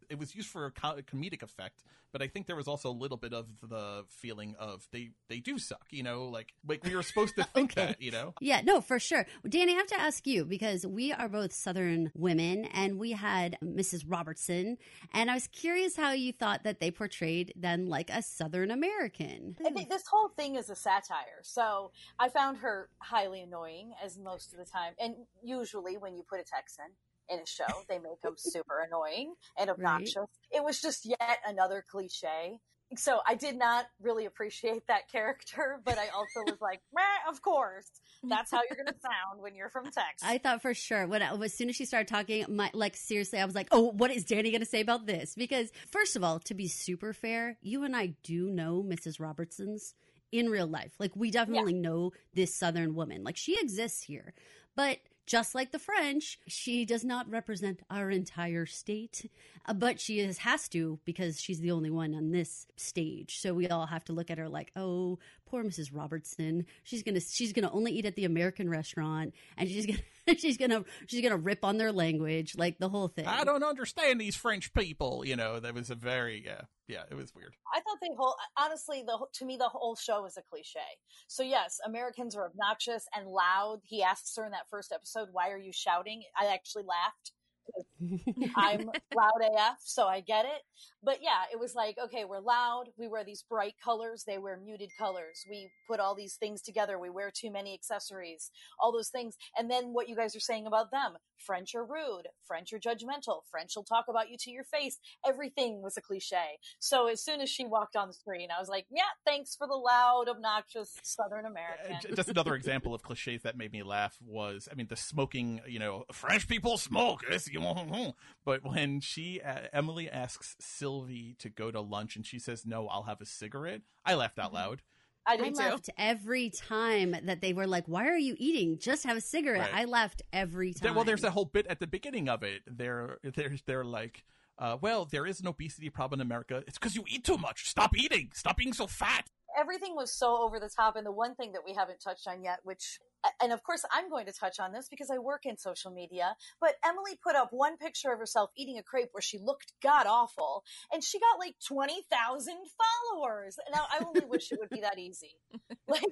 It was used for a co- comedic effect, but I think there was also a little bit of the feeling of they, they do suck, you know, like, like we were supposed to think Okay. that, you know? Yeah, no, for sure. Danny, I have to ask you because we are both Southern women and we had Missus Robertson, and I was curious how you thought that they portrayed then like a Southern American. I think this whole thing is a satire. So I found her highly annoying as most of the time. And usually when you put a Texan in a show, they make them super annoying and obnoxious. Right. It was just yet another cliche. So I did not really appreciate that character, but I also was like, meh, of course. That's how you're going to sound when you're from Texas. I thought for sure when I, as soon as she started talking, my, like seriously, I was like, oh, what is Danny going to say about this? Because first of all, to be super fair, you and I do know Missus Robertson's in real life. Like we definitely yeah. know this Southern woman. Like she exists here, but just like the French, she does not represent our entire state, uh, but she is, has to because she's the only one on this stage. So we all have to look at her like, oh, poor Missus Robertson. She's gonna she's gonna only eat at the American restaurant, and she's gonna she's gonna she's gonna rip on their language, like the whole thing. I don't understand these French people. You know, that was a very yeah yeah it was weird. I thought the whole honestly the to me the whole show was a cliche. So yes, Americans are obnoxious and loud. He asks her in that first episode, "Why are you shouting?" I actually laughed. I'm loud A F, so I get it. But yeah, it was like, okay, we're loud. We wear these bright colors. They wear muted colors. We put all these things together. We wear too many accessories, all those things. And then what you guys are saying about them, French are rude. French are judgmental. French will talk about you to your face. Everything was a cliche. So as soon as she walked on the screen, I was like, yeah, thanks for the loud, obnoxious Southern American. Just another example of cliches that made me laugh was, I mean, the smoking, you know, French people smoke. But when she, uh, Emily asks Sylvie to go to lunch and she says, no, I'll have a cigarette, I laughed out loud. I did I too. laughed every time that they were like, why are you eating? Just have a cigarette. Right. I laughed every time. There, well, there's that whole bit at the beginning of it. They're, they're, they're like, uh, well, there is an obesity problem in America. It's because you eat too much. Stop eating. Stop being so fat. Everything was so over the top. And the one thing that we haven't touched on yet, which, and of course I'm going to touch on this because I work in social media, but Emily put up one picture of herself eating a crepe where she looked god awful and she got like twenty thousand followers. Now I only wish it would be that easy. Like,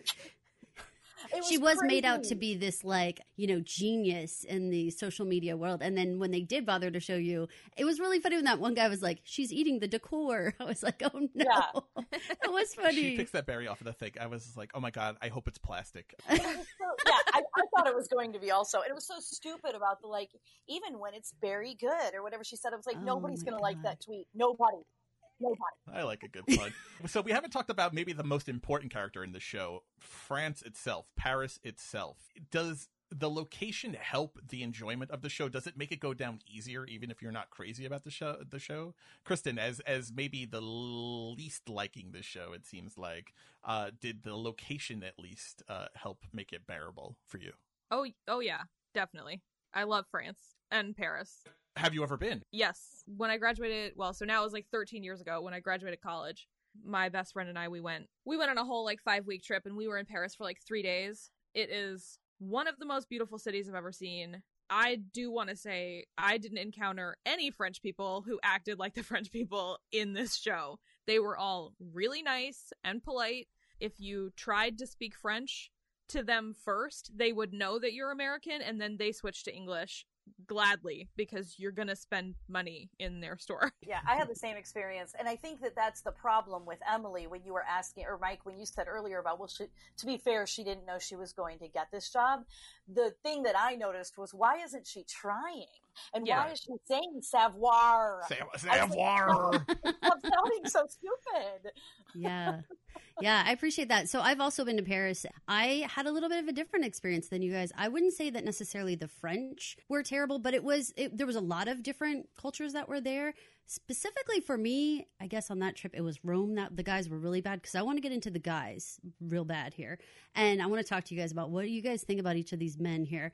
it was she was crazy. made out to be this, like, you know, genius in the social media world. And then when they did bother to show you, it was really funny when that one guy was like, she's eating the decor. I was like, oh, no. Yeah. It was funny. She picks that berry off of the thing. I was like, oh, my God, I hope it's plastic. So, yeah, I, I thought it was going to be also. It was so stupid about the, like, even when it's very good or whatever she said, I was like, Oh nobody's my going to like God. that tweet. Nobody. Nobody. I like a good pun. So we haven't talked about maybe the most important character in the show, France itself, Paris itself. Does the location help the enjoyment of the show? Does it make it go down easier, even if you're not crazy about the show? The show, Kristen, as as maybe the least liking the show, it seems like, uh, did the location at least uh, help make it bearable for you? Oh, oh yeah, definitely. I love France and Paris. Have you ever been? Yes. When I graduated, well, so now it was like thirteen years ago when I graduated college, my best friend and I, we went, we went on a whole like five week trip and we were in Paris for like three days. It is one of the most beautiful cities I've ever seen. I do want to say I didn't encounter any French people who acted like the French people in this show. They were all really nice and polite. If you tried to speak French to them first, they would know that you're American and then they switch to English gladly because you're gonna spend money in their store. Yeah, I had the same experience, and I think that that's the problem with Emily when you were asking, or Mike, when you said earlier about, well, she, to be fair, she didn't know she was going to get this job. The thing that I noticed was, why isn't she trying? And Yeah. why is she saying savoir? Sa- I savoir. said, Stop sounding so stupid. Yeah. Yeah, I appreciate that. So I've also been to Paris. I had a little bit of a different experience than you guys. I wouldn't say that necessarily the French were terrible, but it was it, there was a lot of different cultures that were there. Specifically for me, I guess on that trip, it was Rome that the guys were really bad because I want to get into the guys real bad here. And I want to talk to you guys about what do you guys think about each of these men here.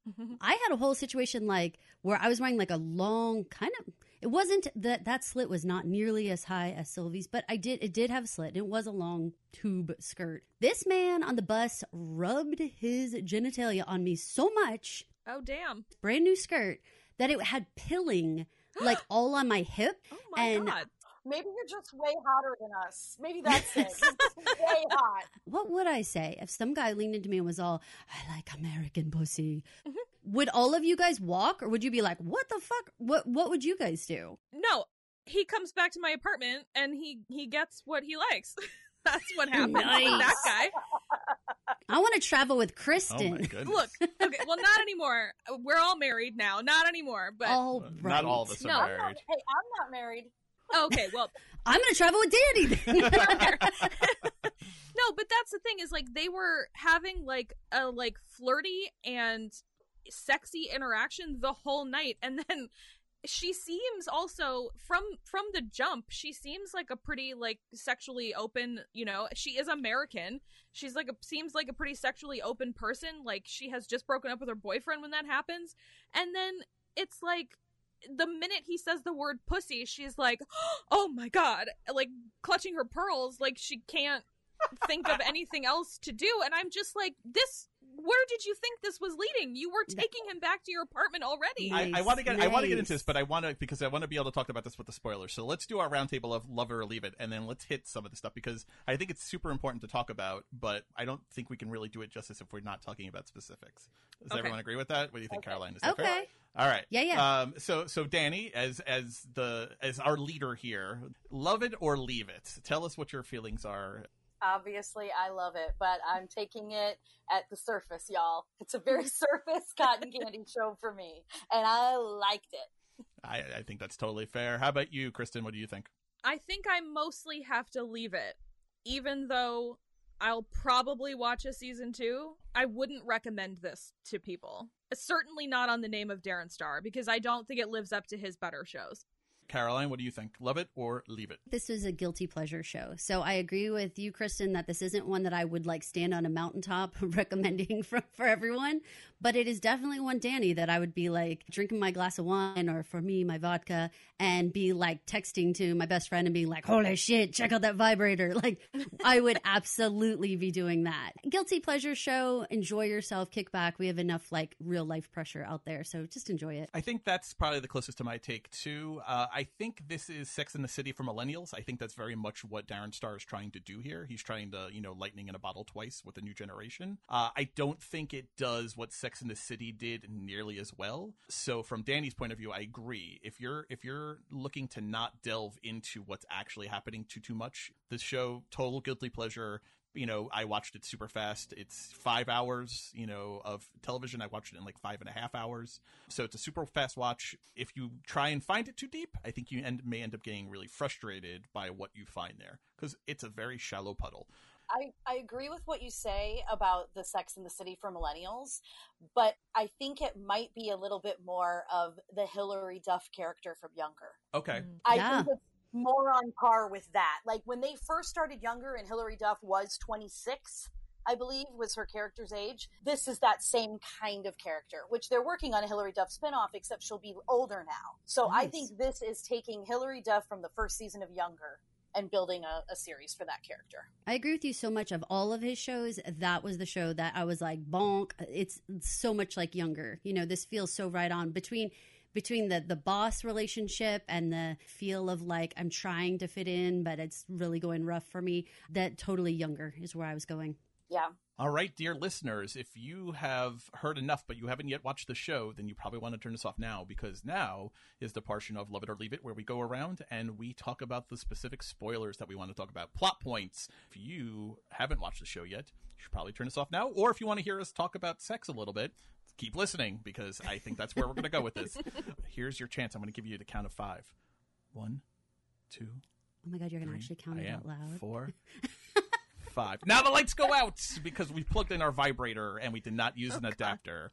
I had a whole situation like where I was wearing like a long kind of, it wasn't that that slit was not nearly as high as Sylvie's, but I did, it did have a slit. It was a long tube skirt. This man on the bus rubbed his genitalia on me so much, Oh, damn. brand new skirt, that it had pilling like all on my hip. Oh my and God. Maybe you're just way hotter than us. Maybe that's it. You're just way hot. What would I say if some guy leaned into me and was all, I like American pussy? Would all of you guys walk, or would you be like, what the fuck? What What would you guys do? No, he comes back to my apartment and he he gets what he likes. That's what happens with Nice. that guy. I want to travel with Oh Kristen. my goodness. Look, okay, well, not anymore. We're all married now. Not anymore, but all Uh, right. Not all of us are No. I'm not, married. hey, I'm not married. okay, well, I'm going to travel with Danny then. no, but that's the thing is like they were having like a like flirty and sexy interaction the whole night, and then she seems also from from the jump she seems like a pretty like sexually open, you know, she is American, she's like a seems like a pretty sexually open person, like she has just broken up with her boyfriend when that happens, and then it's like the minute he says the word pussy she's like, oh my God, like clutching her pearls like she can't think of anything else to do, and I'm just like, this, where did you think this was leading? You were taking him back to your apartment already. Nice. I, I want to get I want to get nice. into this, but I want to because I want to be able to talk about this with the spoilers. So let's do our roundtable of love it or leave it, and then let's hit some of the stuff because I think it's super important to talk about. But I don't think we can really do it justice if we're not talking about specifics. Does Okay. everyone agree with that? What do you think, Okay. Caroline? Is that fair? Okay. All right. Yeah, yeah. Um, so, so Danny, as as the as our leader here, love it or leave it. Tell us what your feelings are. Obviously, I love it, but I'm taking it at the surface, y'all. It's a very surface cotton candy show for me, and I liked it. I, I think that's totally fair. How about you, Kristen? What do you think? I think I mostly have to leave it. Even though I'll probably watch a season two, I wouldn't recommend this to people. Certainly not on the name of Darren Star, because I don't think it lives up to his better shows. Caroline, what do you think? Love it or leave it? This was a guilty pleasure show. So I agree with you, Kristen, that this isn't one that I would like stand on a mountaintop recommending for, for everyone. But it is definitely one, Danny, that I would be like drinking my glass of wine, or for me, my vodka, and be like texting to my best friend and being like, holy shit, check out that vibrator. Like, I would absolutely be doing that. Guilty pleasure show, enjoy yourself, kick back. We have enough like real life pressure out there. So just enjoy it. I think that's probably the closest to my take, too. Uh, I think this is Sex and the City for millennials. I think that's very much what Darren Star is trying to do here. He's trying to, you know, lightning in a bottle twice with a new generation. Uh, I don't think it does what Sex and the City did nearly as well. So from Danny's point of view, I agree. If you're if you're looking to not delve into what's actually happening too too much, this show, total guilty pleasure. You know, I watched it super fast. It's five hours, you know, of television. I watched it in like five and a half hours. So it's a super fast watch. If you try and find it too deep, I think you end, may end up getting really frustrated by what you find there because it's a very shallow puddle. I, I agree with what you say about the Sex and the City for millennials, but I think it might be a little bit more of the Hilary Duff character from Younger. Okay. I Yeah. think it's more on par with that. Like when they first started Younger and Hilary Duff was twenty-six, I believe, was her character's age. This is that same kind of character, which they're working on a Hilary Duff spinoff, except she'll be older now. So I Nice. think this is taking Hilary Duff from the first season of Younger and building a, a series for that character. I agree with you so much. Of all of his shows, that was the show that I was like, bonk. It's so much like Younger. You know, this feels so right on between between the the boss relationship and the feel of like I'm trying to fit in, but it's really going rough for me. That totally Younger is where I was going. Yeah. All right, dear listeners, if you have heard enough but you haven't yet watched the show, then you probably want to turn this off now, because now is the portion of Love It or Leave It where we go around and we talk about the specific spoilers that we want to talk about, plot points. If you haven't watched the show yet, you should probably turn this off now, or if you want to hear us talk about sex a little bit, keep listening, because I think that's where we're going to go with this. Here's your chance. I'm going to give you the count of five. One, two, Oh my God, you're going to three, actually count I it am, out loud. four, five. Now the lights go out because we plugged in our vibrator and we did not use an adapter.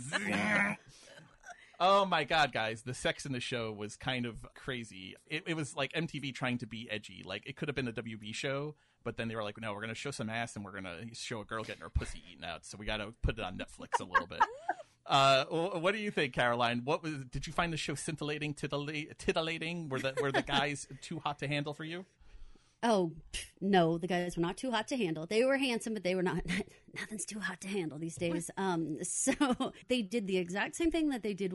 Oh my God, guys. The sex in the show was kind of crazy. It, it was like M T V trying to be edgy. Like, it could have been a W B show, but then they were like, no, we're going to show some ass and we're going to show a girl getting her pussy eaten out. So we got to put it on Netflix a little bit. Uh, wh- what do you think, Caroline? What was? Did you find the show scintillating, titilla- titillating? Were the were the guys too hot to handle for you? Oh, pff, no, the guys were not too hot to handle. They were handsome, but they were not, nothing's too hot to handle these days. Um, so they did the exact same thing that they did with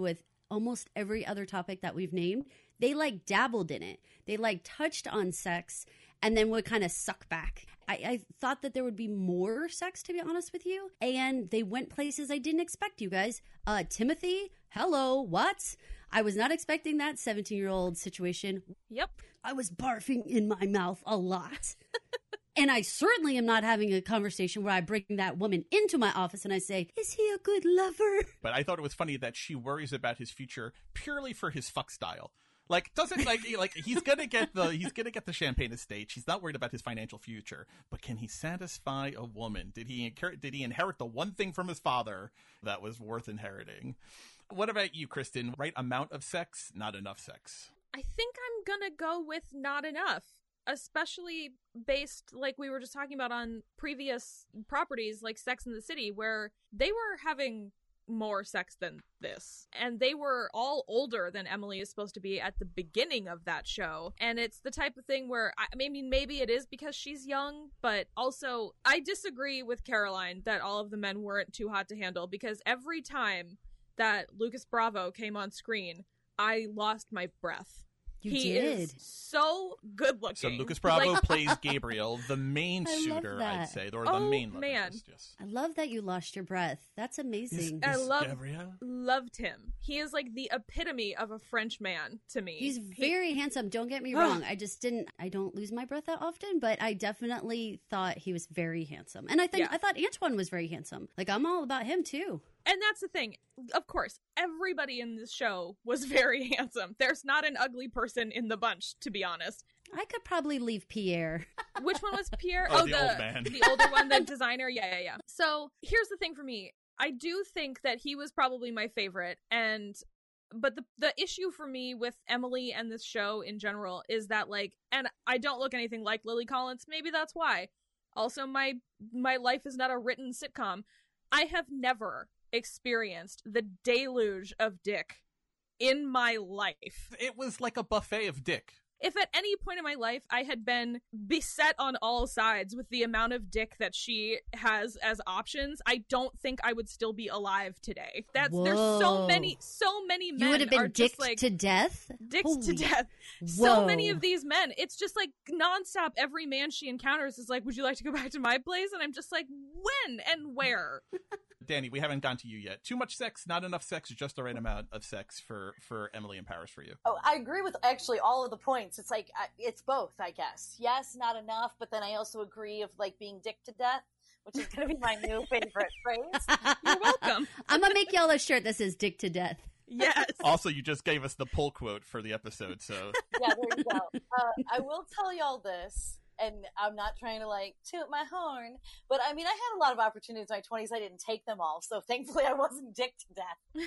almost every other topic that we've named, they like dabbled in it. They like touched on sex and then would kind of suck back. I, I thought that there would be more sex, to be honest with you. And they went places I didn't expect, you guys. Uh, Timothy, hello, what? I was not expecting that seventeen-year-old situation. Yep. I was barfing in my mouth a lot. And I certainly am not having a conversation where I bring that woman into my office and I say, is he a good lover? But I thought it was funny that she worries about his future purely for his fuck style. Like, doesn't like like he's gonna get the he's gonna get the Champagne estate. She's not worried about his financial future, but can he satisfy a woman? Did he inherit? Did he inherit the one thing from his father that was worth inheriting? What about you, Kristen? Right amount of sex, not enough sex. I think I'm gonna go with not enough, especially based, like we were just talking about on previous properties like Sex and the City, where they were having more sex than this, and they were all older than Emily is supposed to be at the beginning of that show. And it's the type of thing where I mean, maybe it is because she's young, but also I disagree with Caroline that all of the men weren't too hot to handle, because every time that Lucas Bravo came on screen, I lost my breath. You he did. is so good looking. So Lucas Bravo Like, plays Gabriel, the main I love suitor, that. I'd say, or the Oh, main love man. interest, yes. I love that you lost your breath. That's amazing. I love Gabriel? loved him. He is like the epitome of a French man to me. He's He- very handsome. Don't get me wrong. I just didn't. I don't lose my breath that often, but I definitely thought he was very handsome, and I think Yeah. I thought Antoine was very handsome. Like I'm all about him too. And that's the thing. Of course, everybody in this show was very handsome. There's not an ugly person in the bunch, to be honest. I could probably leave Pierre. Which one was Pierre? Oh, the old man. The older one, the designer. Yeah, yeah, yeah. So here's the thing for me. I do think that he was probably my favorite, and but the the issue for me with Emily and this show in general is that, like, and I don't look anything like Lily Collins. Maybe that's why. Also, my my life is not a written sitcom. I have never experienced the deluge of dick in my life. It was like a buffet of dick. If at any point in my life I had been beset on all sides with the amount of dick that she has as options, I don't think I would still be alive today. That's there's so Whoa. many, so many men You would have are been just dicked like to death. dicks Holy- to death. So many Whoa. of these men, it's just like nonstop. Every man she encounters is like, "Would you like to go back to my place?" And I'm just like, "When and where?" Danny, we haven't gone to you yet. Too much sex, not enough sex, just the right amount of sex for, for Emily in Paris for you. Oh, I agree with actually all of the points. It's like, I- it's both, I guess. Yes, not enough, but then I also agree of like being dick to death, which is going to be my new favorite phrase. You're welcome. I'm gonna make y'all a shirt that says "Dick to Death." Yes. Also, you just gave us the pull quote for the episode, so Yeah, there you go. Uh, I will tell y'all this, and I'm not trying to like toot my horn, but I mean, I had a lot of opportunities in my twenties. I didn't take them all, so thankfully I wasn't dick to death.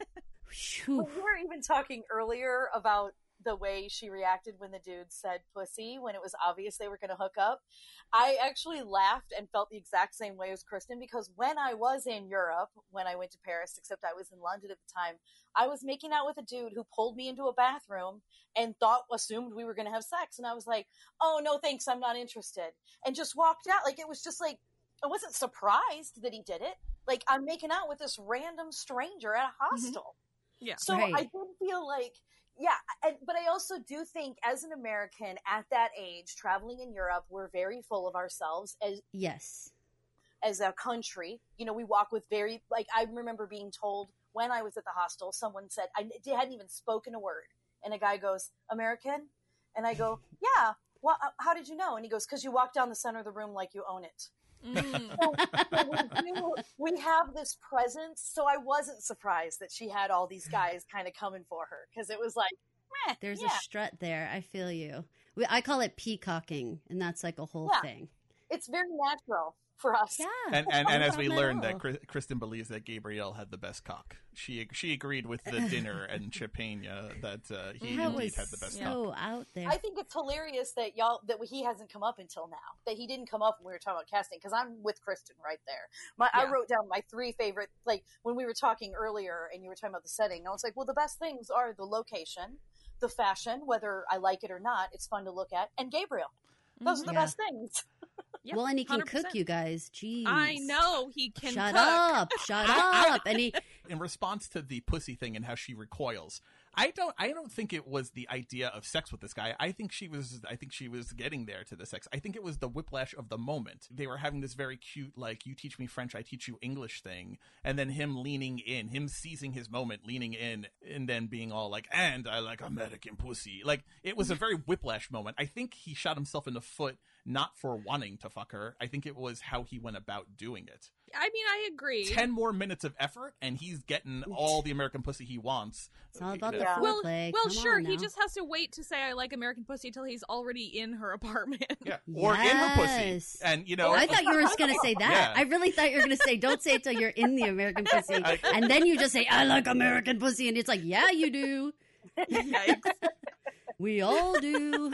Phew. When we were even talking earlier about the way she reacted when the dude said pussy, when it was obvious they were going to hook up, I actually laughed and felt the exact same way as Kristen, because when I was in Europe, when I went to Paris, except I was in London at the time, I was making out with a dude who pulled me into a bathroom and thought, assumed we were going to have sex. And I was like, oh, no, thanks, I'm not interested. And just walked out. Like, it was just like, I wasn't surprised that he did it. Like, I'm making out with this random stranger at a hostel. Yeah. So Right. I did feel like, yeah, and, but I also do think as an American at that age, traveling in Europe, we're very full of ourselves as Yes. as a country. You know, we walk with very, like, I remember being told when I was at the hostel, someone said, I hadn't even spoken a word. And a guy goes, American? And I go, yeah. Well, how did you know? And he goes, because you walk down the center of the room like you own it. Mm. So, so we, do, we have this presence. So I wasn't surprised that she had all these guys kind of coming for her, because it was like, meh, There's yeah. a strut there. I feel you. We, I call it peacocking, and that's like a whole Yeah. thing. It's very natural for us. Yeah. and and, and as we Not at learned all. that Chris, Kristen believes that Gabriel had the best cock. She she agreed with the dinner and Champagne that uh, he That indeed was had the best cock. so out there. I think it's hilarious that y'all that he hasn't come up until now. That he didn't come up when we were talking about casting, because I'm with Kristen right there. My I Yeah. wrote down my three favorite, like when we were talking earlier and you were talking about the setting. I was like, well, the best things are the location, the fashion, whether I like it or not, it's fun to look at, and Gabriel. Those are the Yeah. best things. Yeah, well, and he can one hundred percent. cook, you guys. Jeez. I know he can Shut cook. up. Shut I- up. And he In response to the pussy thing and how she recoils, I don't I don't think it was the idea of sex with this guy. I think she was I think she was getting there to the sex. I think it was the whiplash of the moment. They were having this very cute, like, you teach me French, I teach you English thing, and then him leaning in, him seizing his moment, leaning in, and then being all like, and I like American pussy. Like, it was a very whiplash moment. I think he shot himself in the foot not for wanting to fuck her. I think it was how he went about doing it. I mean, I agree. Ten more minutes of effort, and he's getting all the American pussy he wants. It's all about You the know? Yeah. Well, foreplay. well, Come sure. on He now. just has to wait to say I like American pussy till he's already in her apartment. Yeah, or in her pussy, Yes. and you know, I thought you were just going to say that. Yeah. I really thought you were going to say, don't say it till you're in the American pussy. I- And then you just say, I like American pussy. And it's like, yeah, you do. Yikes. We all do.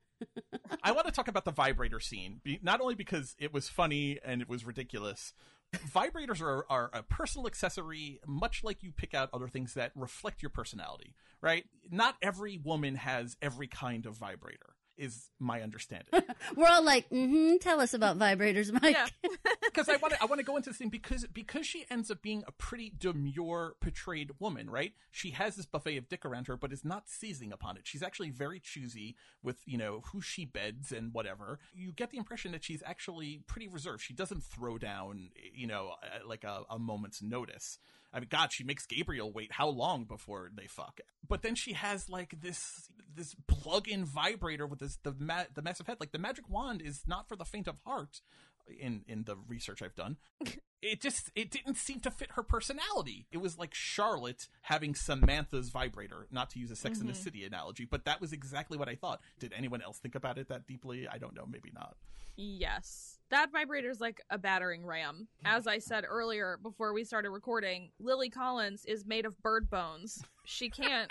I want to talk about the vibrator scene, be, not only because it was funny and it was ridiculous. Vibrators are, are a personal accessory, much like you pick out other things that reflect your personality, right? Not every woman has every kind of vibrator, is my understanding. We're all like, mm-hmm, tell us about vibrators, Mike. Yeah. Because I want to, I want to go into this thing because because she ends up being a pretty demure portrayed woman, right? She has this buffet of dick around her, but is not seizing upon it. She's actually very choosy with, you know, who she beds and whatever. You get the impression that she's actually pretty reserved. She doesn't throw down, you know, uh, like a, a moment's notice. I mean, God, she makes Gabriel wait how long before they fuck? But then she has like this this plug-in vibrator with this the ma- the massive head. Like, the magic wand is not for the faint of heart. In in the research I've done, it just it didn't seem to fit her personality. It was like Charlotte having Samantha's vibrator. Not to use a Sex Mm-hmm. and the City analogy, but that was exactly what I thought. Did anyone else think about it that deeply? I don't know. Maybe not. Yes. That vibrator is like a battering ram. As I said earlier before we started recording, Lily Collins is made of bird bones. She can't.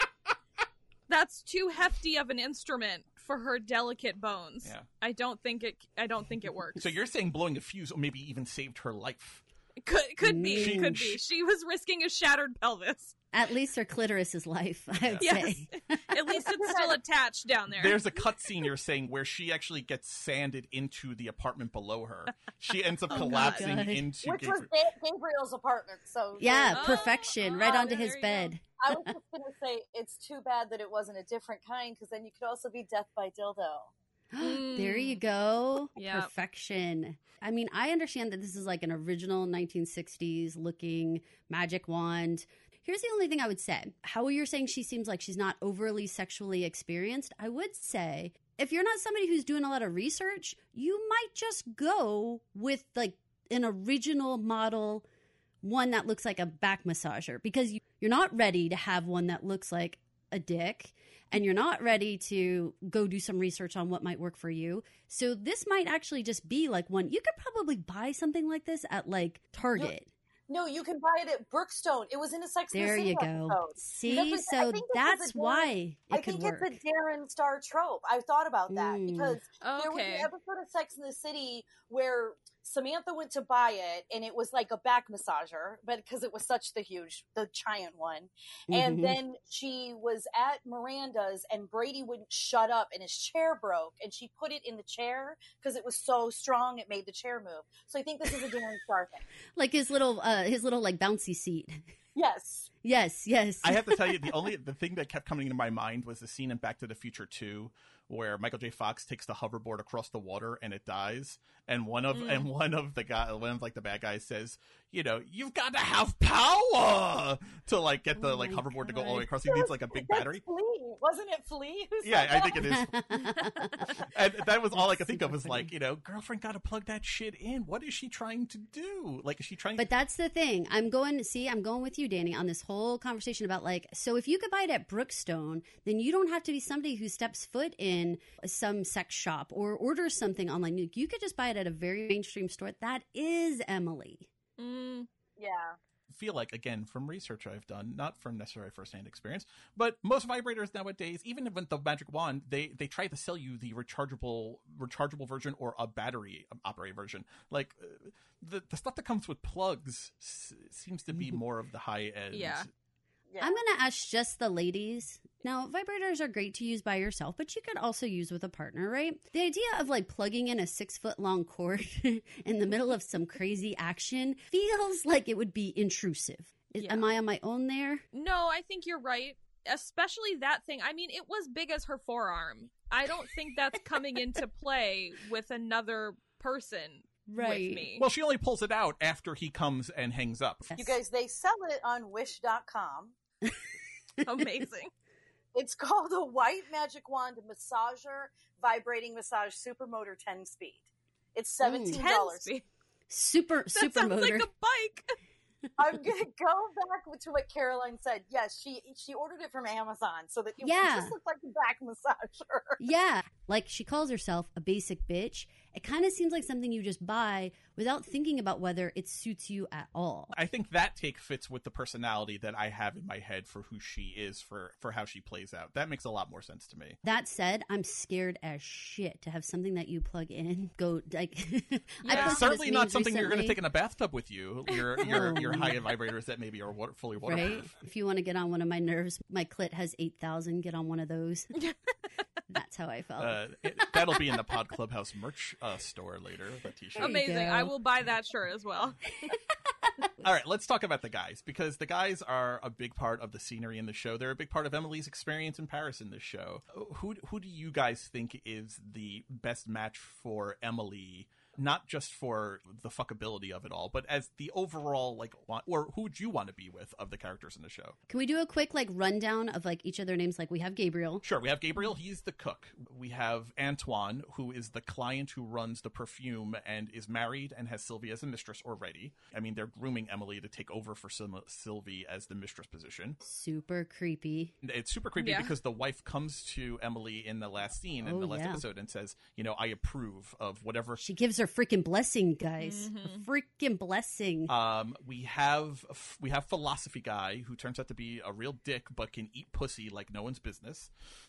That's too hefty of an instrument for her delicate bones. Yeah. I don't think it I don't think it works. So you're saying blowing a fuse or maybe even saved her life? could could be, She- could be. She was risking a shattered pelvis. At least her clitoris is life, I would Yes. say. At least it's still attached down there. There's a cutscene you're saying where she actually gets sanded into the apartment below her. She ends up Oh, collapsing God. into Which was Gabriel. Ga- Gabriel's apartment. So Yeah, Oh, perfection. Right oh, onto there his you go. bed. I was just gonna say it's too bad that it wasn't a different kind, because then you could also be death by dildo. There you Mm. go. Yeah. Perfection. I mean, I understand that this is like an original nineteen sixties looking magic wand. Here's the only thing I would say. How you're saying she seems like she's not overly sexually experienced, I would say if you're not somebody who's doing a lot of research, you might just go with like an original model, one that looks like a back massager, because you- you're not ready to have one that looks like a dick, and you're not ready to go do some research on what might work for you. So this might actually just be like one you could probably buy something like this at like Target. No, you can buy it at Brookstone. It was in a Sex and the There City you go. episode. See, This is- I so think this is that's a Darren- why it I could think work. it's a Darren Star trope. I thought about that Mm. because there was Okay. an episode of Sex and the City where Samantha went to buy it, and it was like a back massager, but because it was such the huge, the giant one. And Mhm. then she was at Miranda's, and Brady wouldn't shut up, and his chair broke, and she put it in the chair because it was so strong it made the chair move. So I think this is a Darren Star thing. Like his little, uh, his little like bouncy seat. Yes. Yes, yes. I have to tell you, the only the thing that kept coming into my mind was the scene in Back to the Future two, where Michael J. Fox takes the hoverboard across the water and it dies, and one of Mm. and one of the guy, one of like the bad guys says, you know, you've got to have power to like get the Oh like my hoverboard to go all the God. way across. He needs like a big That's battery. Flea. Wasn't it Flea? who Yeah, said I that? think it is. And that was all I could think of was like, you know, girlfriend got to plug that shit in. What is she trying to do? Like, is she trying? But that's the thing. I'm going, see, I'm going with you, Danny, on this whole conversation about like, so if you could buy it at Brookstone, then you don't have to be somebody who steps foot in some sex shop or orders something online. You you could just buy it at a very mainstream store. That is Emily. Mm. Yeah. feel like, again, from research I've done, not from necessarily firsthand experience, but most vibrators nowadays, even with the magic wand, they they try to sell you the rechargeable rechargeable version or a battery operated version. Like uh, the the stuff that comes with plugs s- seems to be more of the high end. Yeah. Yeah. I'm going to ask just the ladies. Now, vibrators are great to use by yourself, but you could also use with a partner, right? The idea of like plugging in a six foot long cord in the middle of some crazy action feels like it would be intrusive. Is, Yeah. Am I on my own there? No, I think you're right. Especially that thing. I mean, it was big as her forearm. I don't think that's coming into play with another person with me. Well, she only pulls it out after he comes and hangs up. You guys, they sell it on wish dot com. Amazing. It's called a White Magic Wand Massager Vibrating Massage Supermotor ten Speed. It's seventeen dollars. Ten speed. Super, That super sounds motor. like a bike. I'm gonna go back to what Caroline said. Yes, she she ordered it from Amazon so that it Yeah. just looked like a back massager. Yeah, like she calls herself a basic bitch. It kind of seems like something you just buy without thinking about whether it suits you at all. I think that take fits with the personality that I have in my head for who she is, for, for how she plays out. That makes a lot more sense to me. That said, I'm scared as shit to have something that you plug in go like. I Yeah. posted Certainly this not memes something you're going to recently, take in a bathtub with you. Your your No. your high end vibrators that maybe are water, fully waterproof. right? If you want to get on one of my nerves, my clit has eight thousand. Get on one of those. That's how I felt. Uh, it, that'll be in the Pod Clubhouse merch uh, store later. The t-shirt. There you Amazing. go. I will buy that shirt as well. All right, let's talk about the guys, because the guys are a big part of the scenery in the show. They're a big part of Emily's experience in Paris in this show. Who who do you guys think is the best match for Emily? Not just for the fuckability of it all, but as the overall, like, want, or who would you want to be with of the characters in the show? Can we do a quick like rundown of like each of their names? Like we have Gabriel. Sure, we have Gabriel, he's the cook. We have Antoine, who is the client who runs the perfume and is married and has Sylvie as a mistress already. I mean, they're grooming Emily to take over for Syl- Sylvie as the mistress position. Super creepy. It's super creepy Yeah. because the wife comes to Emily in the last scene, in Oh, the last yeah. episode, and says, you know, I approve of whatever. She gives her freaking blessing, guys. Mhm. A freaking blessing. Um, we have we have philosophy guy who turns out to be a real dick, but can eat pussy like no one's business.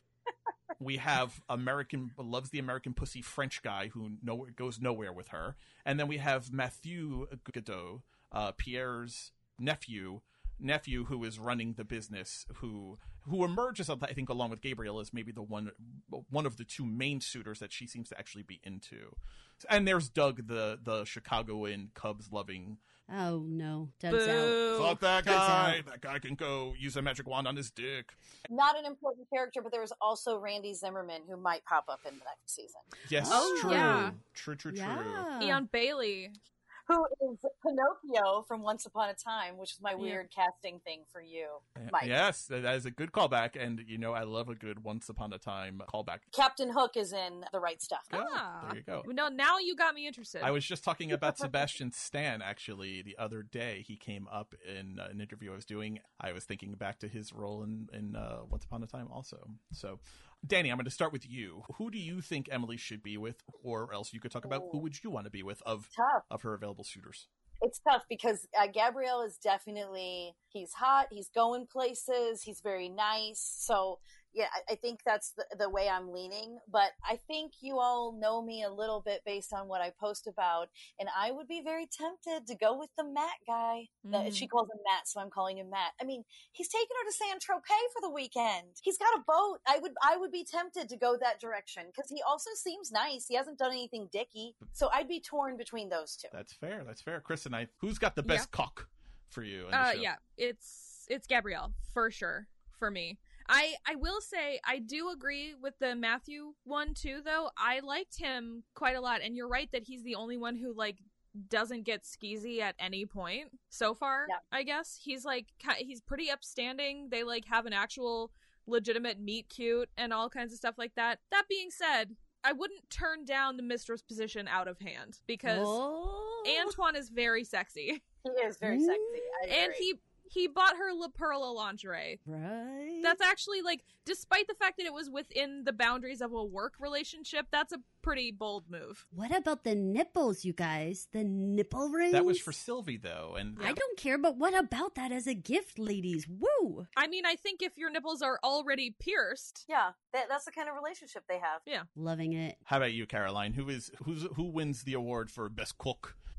We have American loves the American pussy French guy who no, goes nowhere with her, and then we have Mathieu Godot, uh, Pierre's nephew, nephew who is running the business, who who emerges, I think, along with Gabriel, as maybe the one one of the two main suitors that she seems to actually be into. And there's Doug, the the Chicagoan Cubs loving. Oh no, Doug's out. Boo. Fuck that Doug's guy! out. That guy can go use a magic wand on his dick. Not an important character, but there was also Randy Zimmerman who might pop up in the next season. Yes, Oh, true. yeah. true, true, true. Yeah. Eon Bailey. Who is Pinocchio from Once Upon a Time, which is my Yeah. weird casting thing for you, Mike. Yes, that is a good callback, and you know I love a good Once Upon a Time callback. Captain Hook is in The Right Stuff. Yeah, Ah. there you go. No, now you got me interested. I was just talking about Sebastian Stan actually the other day. He came up in uh, an interview I was doing. I was thinking back to his role in in uh, Once Upon a Time also. So, Danny, I'm going to start with you. Who do you think Emily should be with, or else you could talk about who would you want to be with of Tough. of her available suitors? It's tough because uh, Gabrielle is definitely, he's hot, he's going places, he's very nice. So, yeah, I, I think that's the, the way I'm leaning. But I think you all know me a little bit based on what I post about. And I would be very tempted to go with the Matt guy. That Mhm. She calls him Matt, so I'm calling him Matt. I mean, he's taking her to San Tropez for the weekend. He's got a boat. I would I would be tempted to go that direction because he also seems nice. He hasn't done anything dicky. So I'd be torn between those two. That's fair. That's fair. Chris and I. Who's got the best cock for you? In the Uh, show? yeah, it's it's Gabrielle for sure for me. I I will say I do agree with the Matthew one too, though. I liked him quite a lot, and you're right that he's the only one who like doesn't get skeezy at any point so far. Yeah. I guess he's like ki- he's pretty upstanding. They like have an actual legitimate meet cute and all kinds of stuff like that. That being said, I wouldn't turn down the mistress position out of hand because Oh. Antoine is very sexy, He is very sexy. I and agree. he he bought her La Perla lingerie. Right. That's actually like, despite the fact that it was within the boundaries of a work relationship, that's a pretty bold move. What about the nipples, you guys? The nipple rings? That was for Sylvie though, and I don't care, but what about that as a gift, ladies? Woo! I mean, I think if your nipples are already pierced, Yeah, that, that's the kind of relationship they have. yeah. Loving it. How about you, Caroline? Who is who's who wins the award for best cook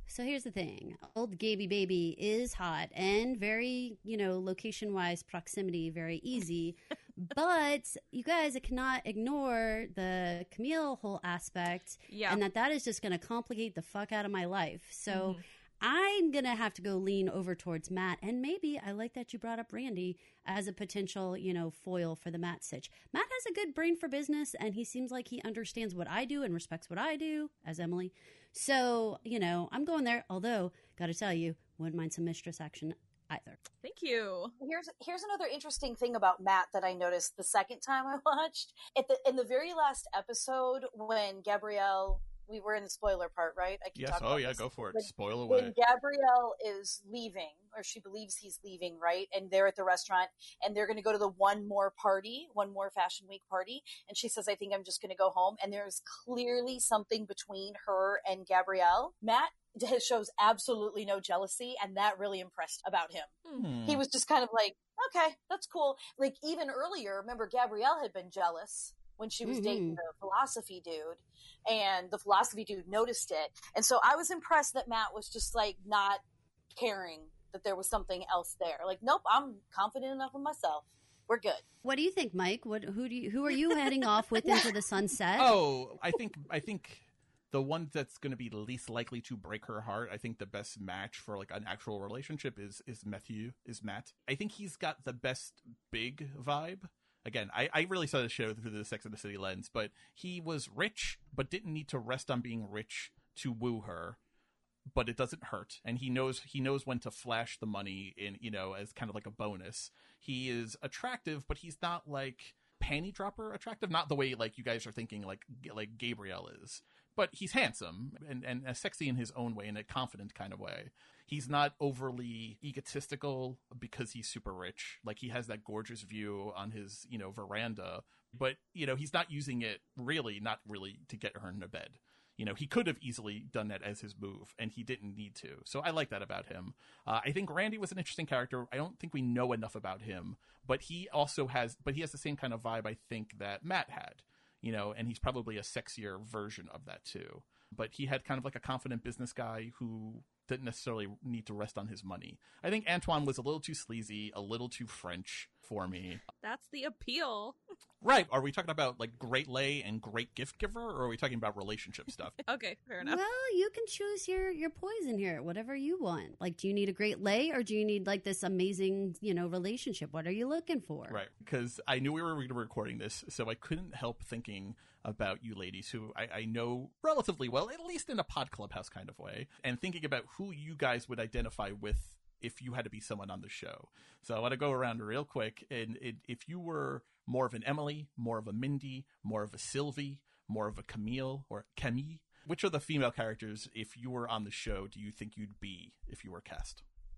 So here's the thing. Old Gaby Baby is hot and very, you know, location-wise proximity, very easy. But you guys cannot ignore the Camille whole aspect. Yeah. And that that is just going to complicate the fuck out of my life. So Mhm. I'm going to have to go lean over towards Matt. And maybe I like that you brought up Randy as a potential, you know, foil for the Matt sitch. Matt has a good brain for business, and he seems like he understands what I do and respects what I do as Emily. So, you know, I'm going there. Although, got to tell you, wouldn't mind some mistress action either. Thank you. Here's here's another interesting thing about Matt that I noticed the second time I watched. At the in the very last episode when Gabrielle, we were in the spoiler part, right? I can Yes. talk Oh, about yeah. this. Go for it. When- Spoil away. When Gabrielle is leaving, or she believes he's leaving, right? And they're at the restaurant, and they're going to go to the one more party, one more Fashion Week party. And she says, I think I'm just going to go home. And there's clearly something between her and Gabrielle. Matt shows absolutely no jealousy, and that really impressed about him. Hmm. He was just kind of like, okay, that's cool. Like, even earlier, remember, Gabrielle had been jealous when she was Mhm. dating the philosophy dude, and the philosophy dude noticed it. And so I was impressed that Matt was just like not caring that there was something else there. Like, nope, I'm confident enough in myself. We're good. What do you think, Mike? What who do you who are you heading off with into the sunset? Oh, I think I think the one that's going to be least likely to break her heart. I think the best match for like an actual relationship is is Matthew, is Matt. I think he's got the best big vibe. Again, I, I really saw the show through the Sex and the City lens, but he was rich, but didn't need to rest on being rich to woo her. But it doesn't hurt, and he knows he knows when to flash the money in, you know, as kind of like a bonus. He is attractive, but he's not like panty dropper attractive, not the way like you guys are thinking like like Gabrielle is. But he's handsome and and uh, sexy in his own way, in a confident kind of way. He's not overly egotistical because he's super rich. Like, he has that gorgeous view on his, you know, veranda, but you know, he's not using it really, not really to get her into bed. You know, he could have easily done that as his move, and he didn't need to. So I like that about him. Uh, I think Randy was an interesting character. I don't think we know enough about him, but he also has, but he has the same kind of vibe I think that Matt had, you know, and he's probably a sexier version of that too. But he had kind of like a confident business guy who didn't necessarily need to rest on his money. I think Antoine was a little too sleazy, a little too French for me. That's the appeal. Right. Are we talking about like great lay and great gift giver, or are we talking about relationship stuff? Okay, fair enough. Well, you can choose your your poison here, whatever you want. Like, do you need a great lay, or do you need like this amazing, you know, relationship? What are you looking for? Right. Because I knew we were recording this, so I couldn't help thinking about you ladies who I, I know relatively well, at least in a pod clubhouse kind of way, and thinking about who you guys would identify with if you had to be someone on the show. So I want to go around real quick. And it, if you were more of an Emily, more of a Mindy, more of a Sylvie, more of a Camille or Camille, which are the female characters, if you were on the show, do you think you'd be if you were cast?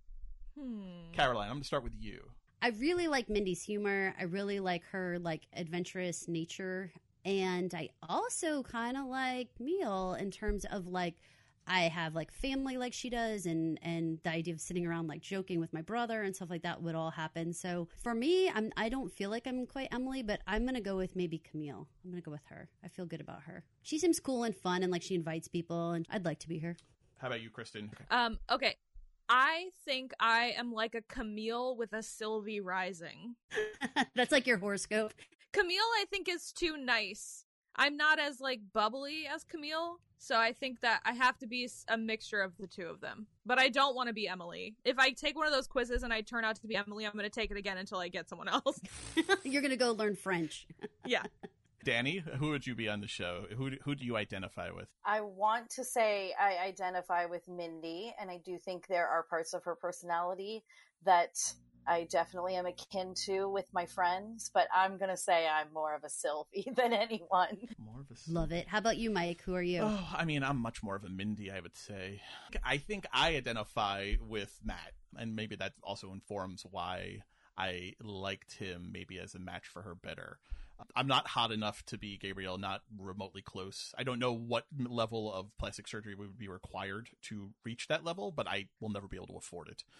Hmm. Caroline, I'm going to start with you. I really like Mindy's humor. I really like her like adventurous nature. And I also kind of like Camille in terms of like, I have like family like she does, and and the idea of sitting around like joking with my brother and stuff like that would all happen. So for me, I'm I don't feel like I'm quite Emily, but I'm gonna go with maybe Camille. I'm gonna go with her. I feel good about her. She seems cool and fun, and like she invites people, and I'd like to be her. How about you, Kristen? Um, okay. I think I am like a Camille with a Sylvie rising. That's like your horoscope. Camille, I think, is too nice. I'm not as like bubbly as Camille, so I think that I have to be a mixture of the two of them. But I don't want to be Emily. If I take one of those quizzes and I turn out to be Emily, I'm going to take it again until I get someone else. You're gonna go learn French. Yeah. Danny, who would you be on the show? Who who do you identify with? I want to say I identify with Mindy, and I do think there are parts of her personality that I definitely am akin to with my friends, but I'm going to say I'm more of a Sylvie than anyone. More of a Love it. How about you, Mike? Who are you? Oh, I mean, I'm much more of a Mindy, I would say. I think I identify with Matt, and maybe that also informs why I liked him maybe as a match for her better. I'm not hot enough to be Gabrielle, not remotely close. I don't know what level of plastic surgery would be required to reach that level, but I will never be able to afford it.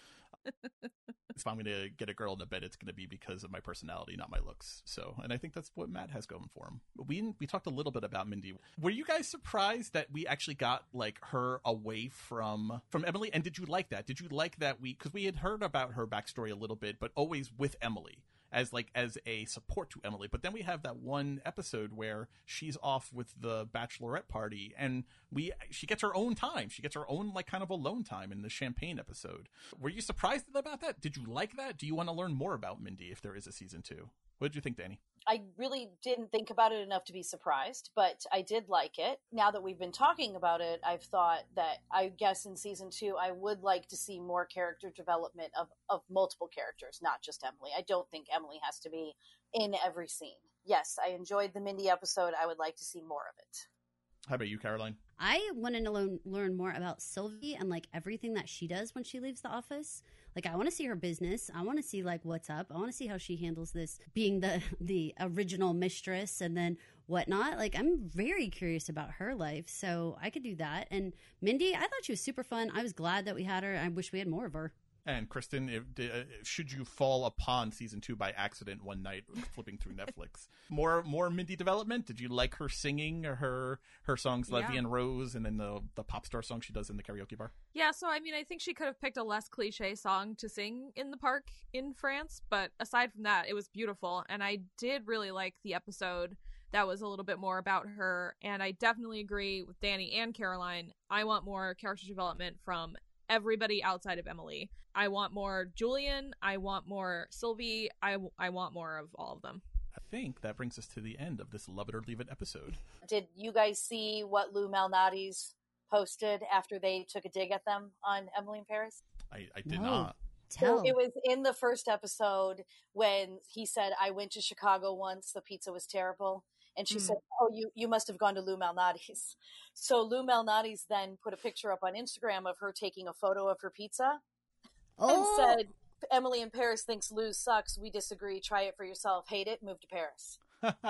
If I'm going to get a girl in the bed, it's going to be because of my personality, not my looks. So, and I think that's what Matt has going for him. We we talked a little bit about Mindy. Were you guys surprised that we actually got like her away from from Emily? And did you like that? Did you like that we, because we had heard about her backstory a little bit, but always with Emily as like as a support to Emily. But then we have that one episode where she's off with the bachelorette party and we she gets her own time. She gets her own like kind of alone time in the champagne episode. Were you surprised about that? Did you like that? Do you want to learn more about Mindy if there is a season two? What did you think, Danny? I really didn't think about it enough to be surprised, but I did like it. Now that we've been talking about it, I've thought that I guess in season two, I would like to see more character development of, of multiple characters, not just Emily. I don't think Emily has to be in every scene. Yes, I enjoyed the Mindy episode. I would like to see more of it. How about you, Caroline? I wanted to learn, learn more about Sylvie and like everything that she does when she leaves the office. Like, I want to see her business. I want to see like what's up. I want to see how she handles this being the the original mistress and then whatnot. Like, I'm very curious about her life, so I could do that. And Mindy, I thought she was super fun. I was glad that we had her. I wish we had more of her. And Kristen, if, uh, should you fall upon season two by accident one night flipping through Netflix, more more Mindy development? Did you like her singing or her her songs "Levy Yeah. and Rose" and then the the pop star song she does in the karaoke bar? Yeah, so I mean, I think she could have picked a less cliche song to sing in the park in France, but aside from that, it was beautiful, and I did really like the episode that was a little bit more about her, and I definitely agree with Danny and Caroline. I want more character development from everybody outside of Emily. I want more Julian. I want more Sylvie. I, I want more of all of them. I think that brings us to the end of this Love It or Leave It episode. Did you guys see what Lou Malnati's posted after they took a dig at them on Emily in Paris? I, I did No. not. Tell. So it was in the first episode when he said, I went to Chicago once, the pizza was terrible. And she Mm. said, oh, you, you must have gone to Lou Malnati's. So Lou Malnati's then put a picture up on Instagram of her taking a photo of her pizza oh, and said, Emily in Paris thinks Lou sucks. We disagree. Try it for yourself. Hate it. Move to Paris.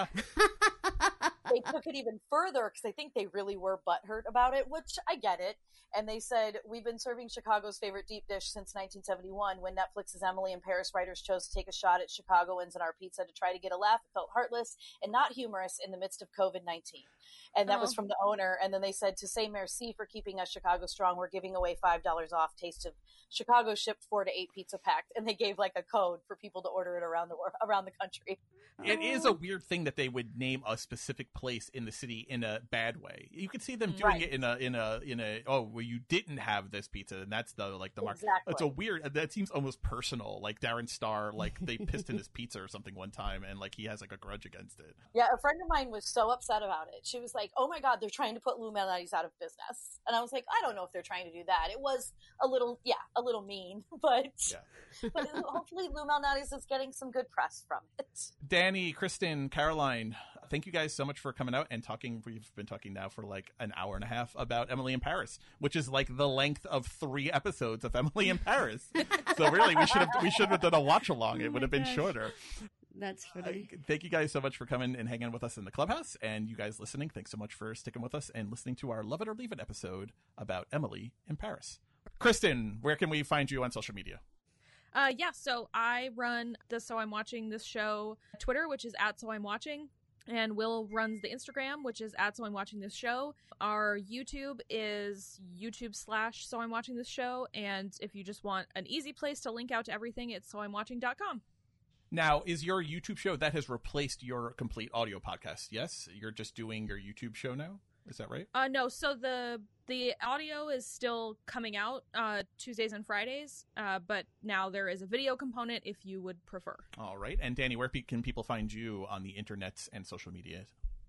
They took it even further because I think they really were butthurt about it, which I get it. And they said, we've been serving Chicago's favorite deep dish since nineteen seventy-one when Netflix's Emily in Paris writers chose to take a shot at Chicagoans and our pizza to try to get a laugh. It felt heartless and not humorous in the midst of covid nineteen. And that Oh. was from the owner. And then they said, to say merci for keeping us Chicago strong, we're giving away five dollars off Taste of Chicago shipped four to eight pizza packed. And they gave like a code for people to order it around the wor- around the country. It is a weird thing that they would name a specific place in the city in a bad way. You could see them doing Right. it in a in a in a oh well you didn't have this pizza and that's the like the mark. Exactly. It's a weird that seems almost personal. Like Darren Star, like they pissed in his pizza or something one time and like he has like a grudge against it. Yeah, a friend of mine was so upset about it. She was like, oh my God, they're trying to put Lou Malnati's out of business. And I was like, I don't know if they're trying to do that. It was a little, yeah, a little mean, but, Yeah. but hopefully Lou Malnati's is getting some good press from it. Danny, Kristen, Caroline, thank you guys so much for coming out and talking. We've been talking now for like an hour and a half about Emily in Paris, which is like the length of three episodes of Emily in Paris. So really, we should have we should have done a watch along. Oh It would my have been gosh. shorter. That's funny. Uh, thank you guys so much for coming and hanging with us in the clubhouse, and you guys listening. Thanks so much for sticking with us and listening to our Love It or Leave It episode about Emily in Paris. Kristen, where can we find you on social media? Uh, yeah, so I run the So I'm Watching This Show Twitter, which is at So I'm Watching, and Will runs the Instagram, which is at So I'm Watching This Show. Our YouTube is YouTube slash So I'm Watching This Show, and if you just want an easy place to link out to everything, it's so I'm watching dot com. Now, is your YouTube show that has replaced your complete audio podcast? Yes, you're just doing your YouTube show now. Is that right? Uh, no, so the the audio is still coming out uh, Tuesdays and Fridays, uh, but now there is a video component if you would prefer. All right. And Danny, where pe- can people find you on the internet and social media?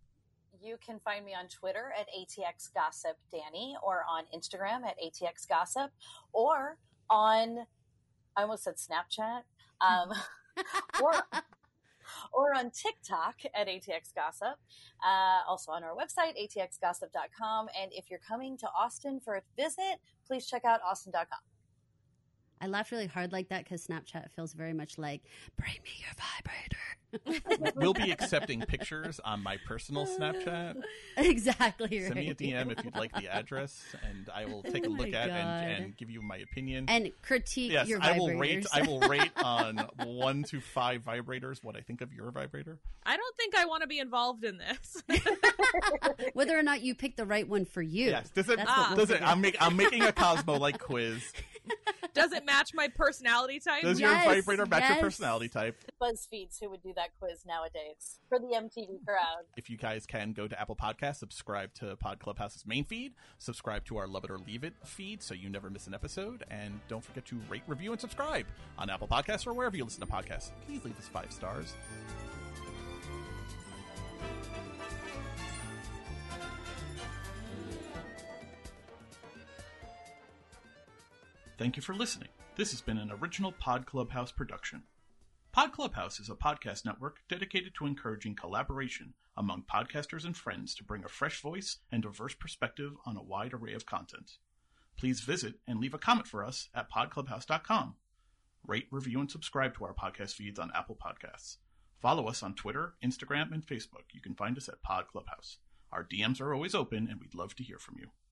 You can find me on Twitter at A T X Gossip Danny or on Instagram at A T X Gossip or on, I almost said Snapchat, um, or or on TikTok at A T X Gossip, uh, also on our website, A T X gossip dot com. And if you're coming to Austin for a visit, please check out austin dot com. I laughed really hard like that because Snapchat feels very much like, bring me your vibrator. We'll be accepting pictures on my personal Snapchat. Exactly right. Send me a D M if you'd like the address, and I will take a Oh look my at God. and, and give you my opinion. And critique yes, your I vibrators. will rate. I will rate on one to five vibrators what I think of your vibrator. I don't think I want to be involved in this. Whether or not you pick the right one for you. Yes, does it? That's what we'll Does it? figure I'm, make, I'm making a Cosmo like quiz. Does it match my personality type? Does Yes, your vibrator match yes. your personality type? BuzzFeeds who would do that quiz nowadays for the M T V crowd. If you guys can go to Apple Podcasts, subscribe to Pod Clubhouse's main feed, subscribe to our Love It or Leave It feed so you never miss an episode, and don't forget to rate, review, and subscribe on Apple Podcasts or wherever you listen to podcasts. Please leave us five stars. Thank you for listening. This has been an original Pod Clubhouse production. Pod Clubhouse is a podcast network dedicated to encouraging collaboration among podcasters and friends to bring a fresh voice and diverse perspective on a wide array of content. Please visit and leave a comment for us at pod clubhouse dot com. Rate, review, and subscribe to our podcast feeds on Apple Podcasts. Follow us on Twitter, Instagram, and Facebook. You can find us at Pod Clubhouse. Our D Ms are always open, and we'd love to hear from you.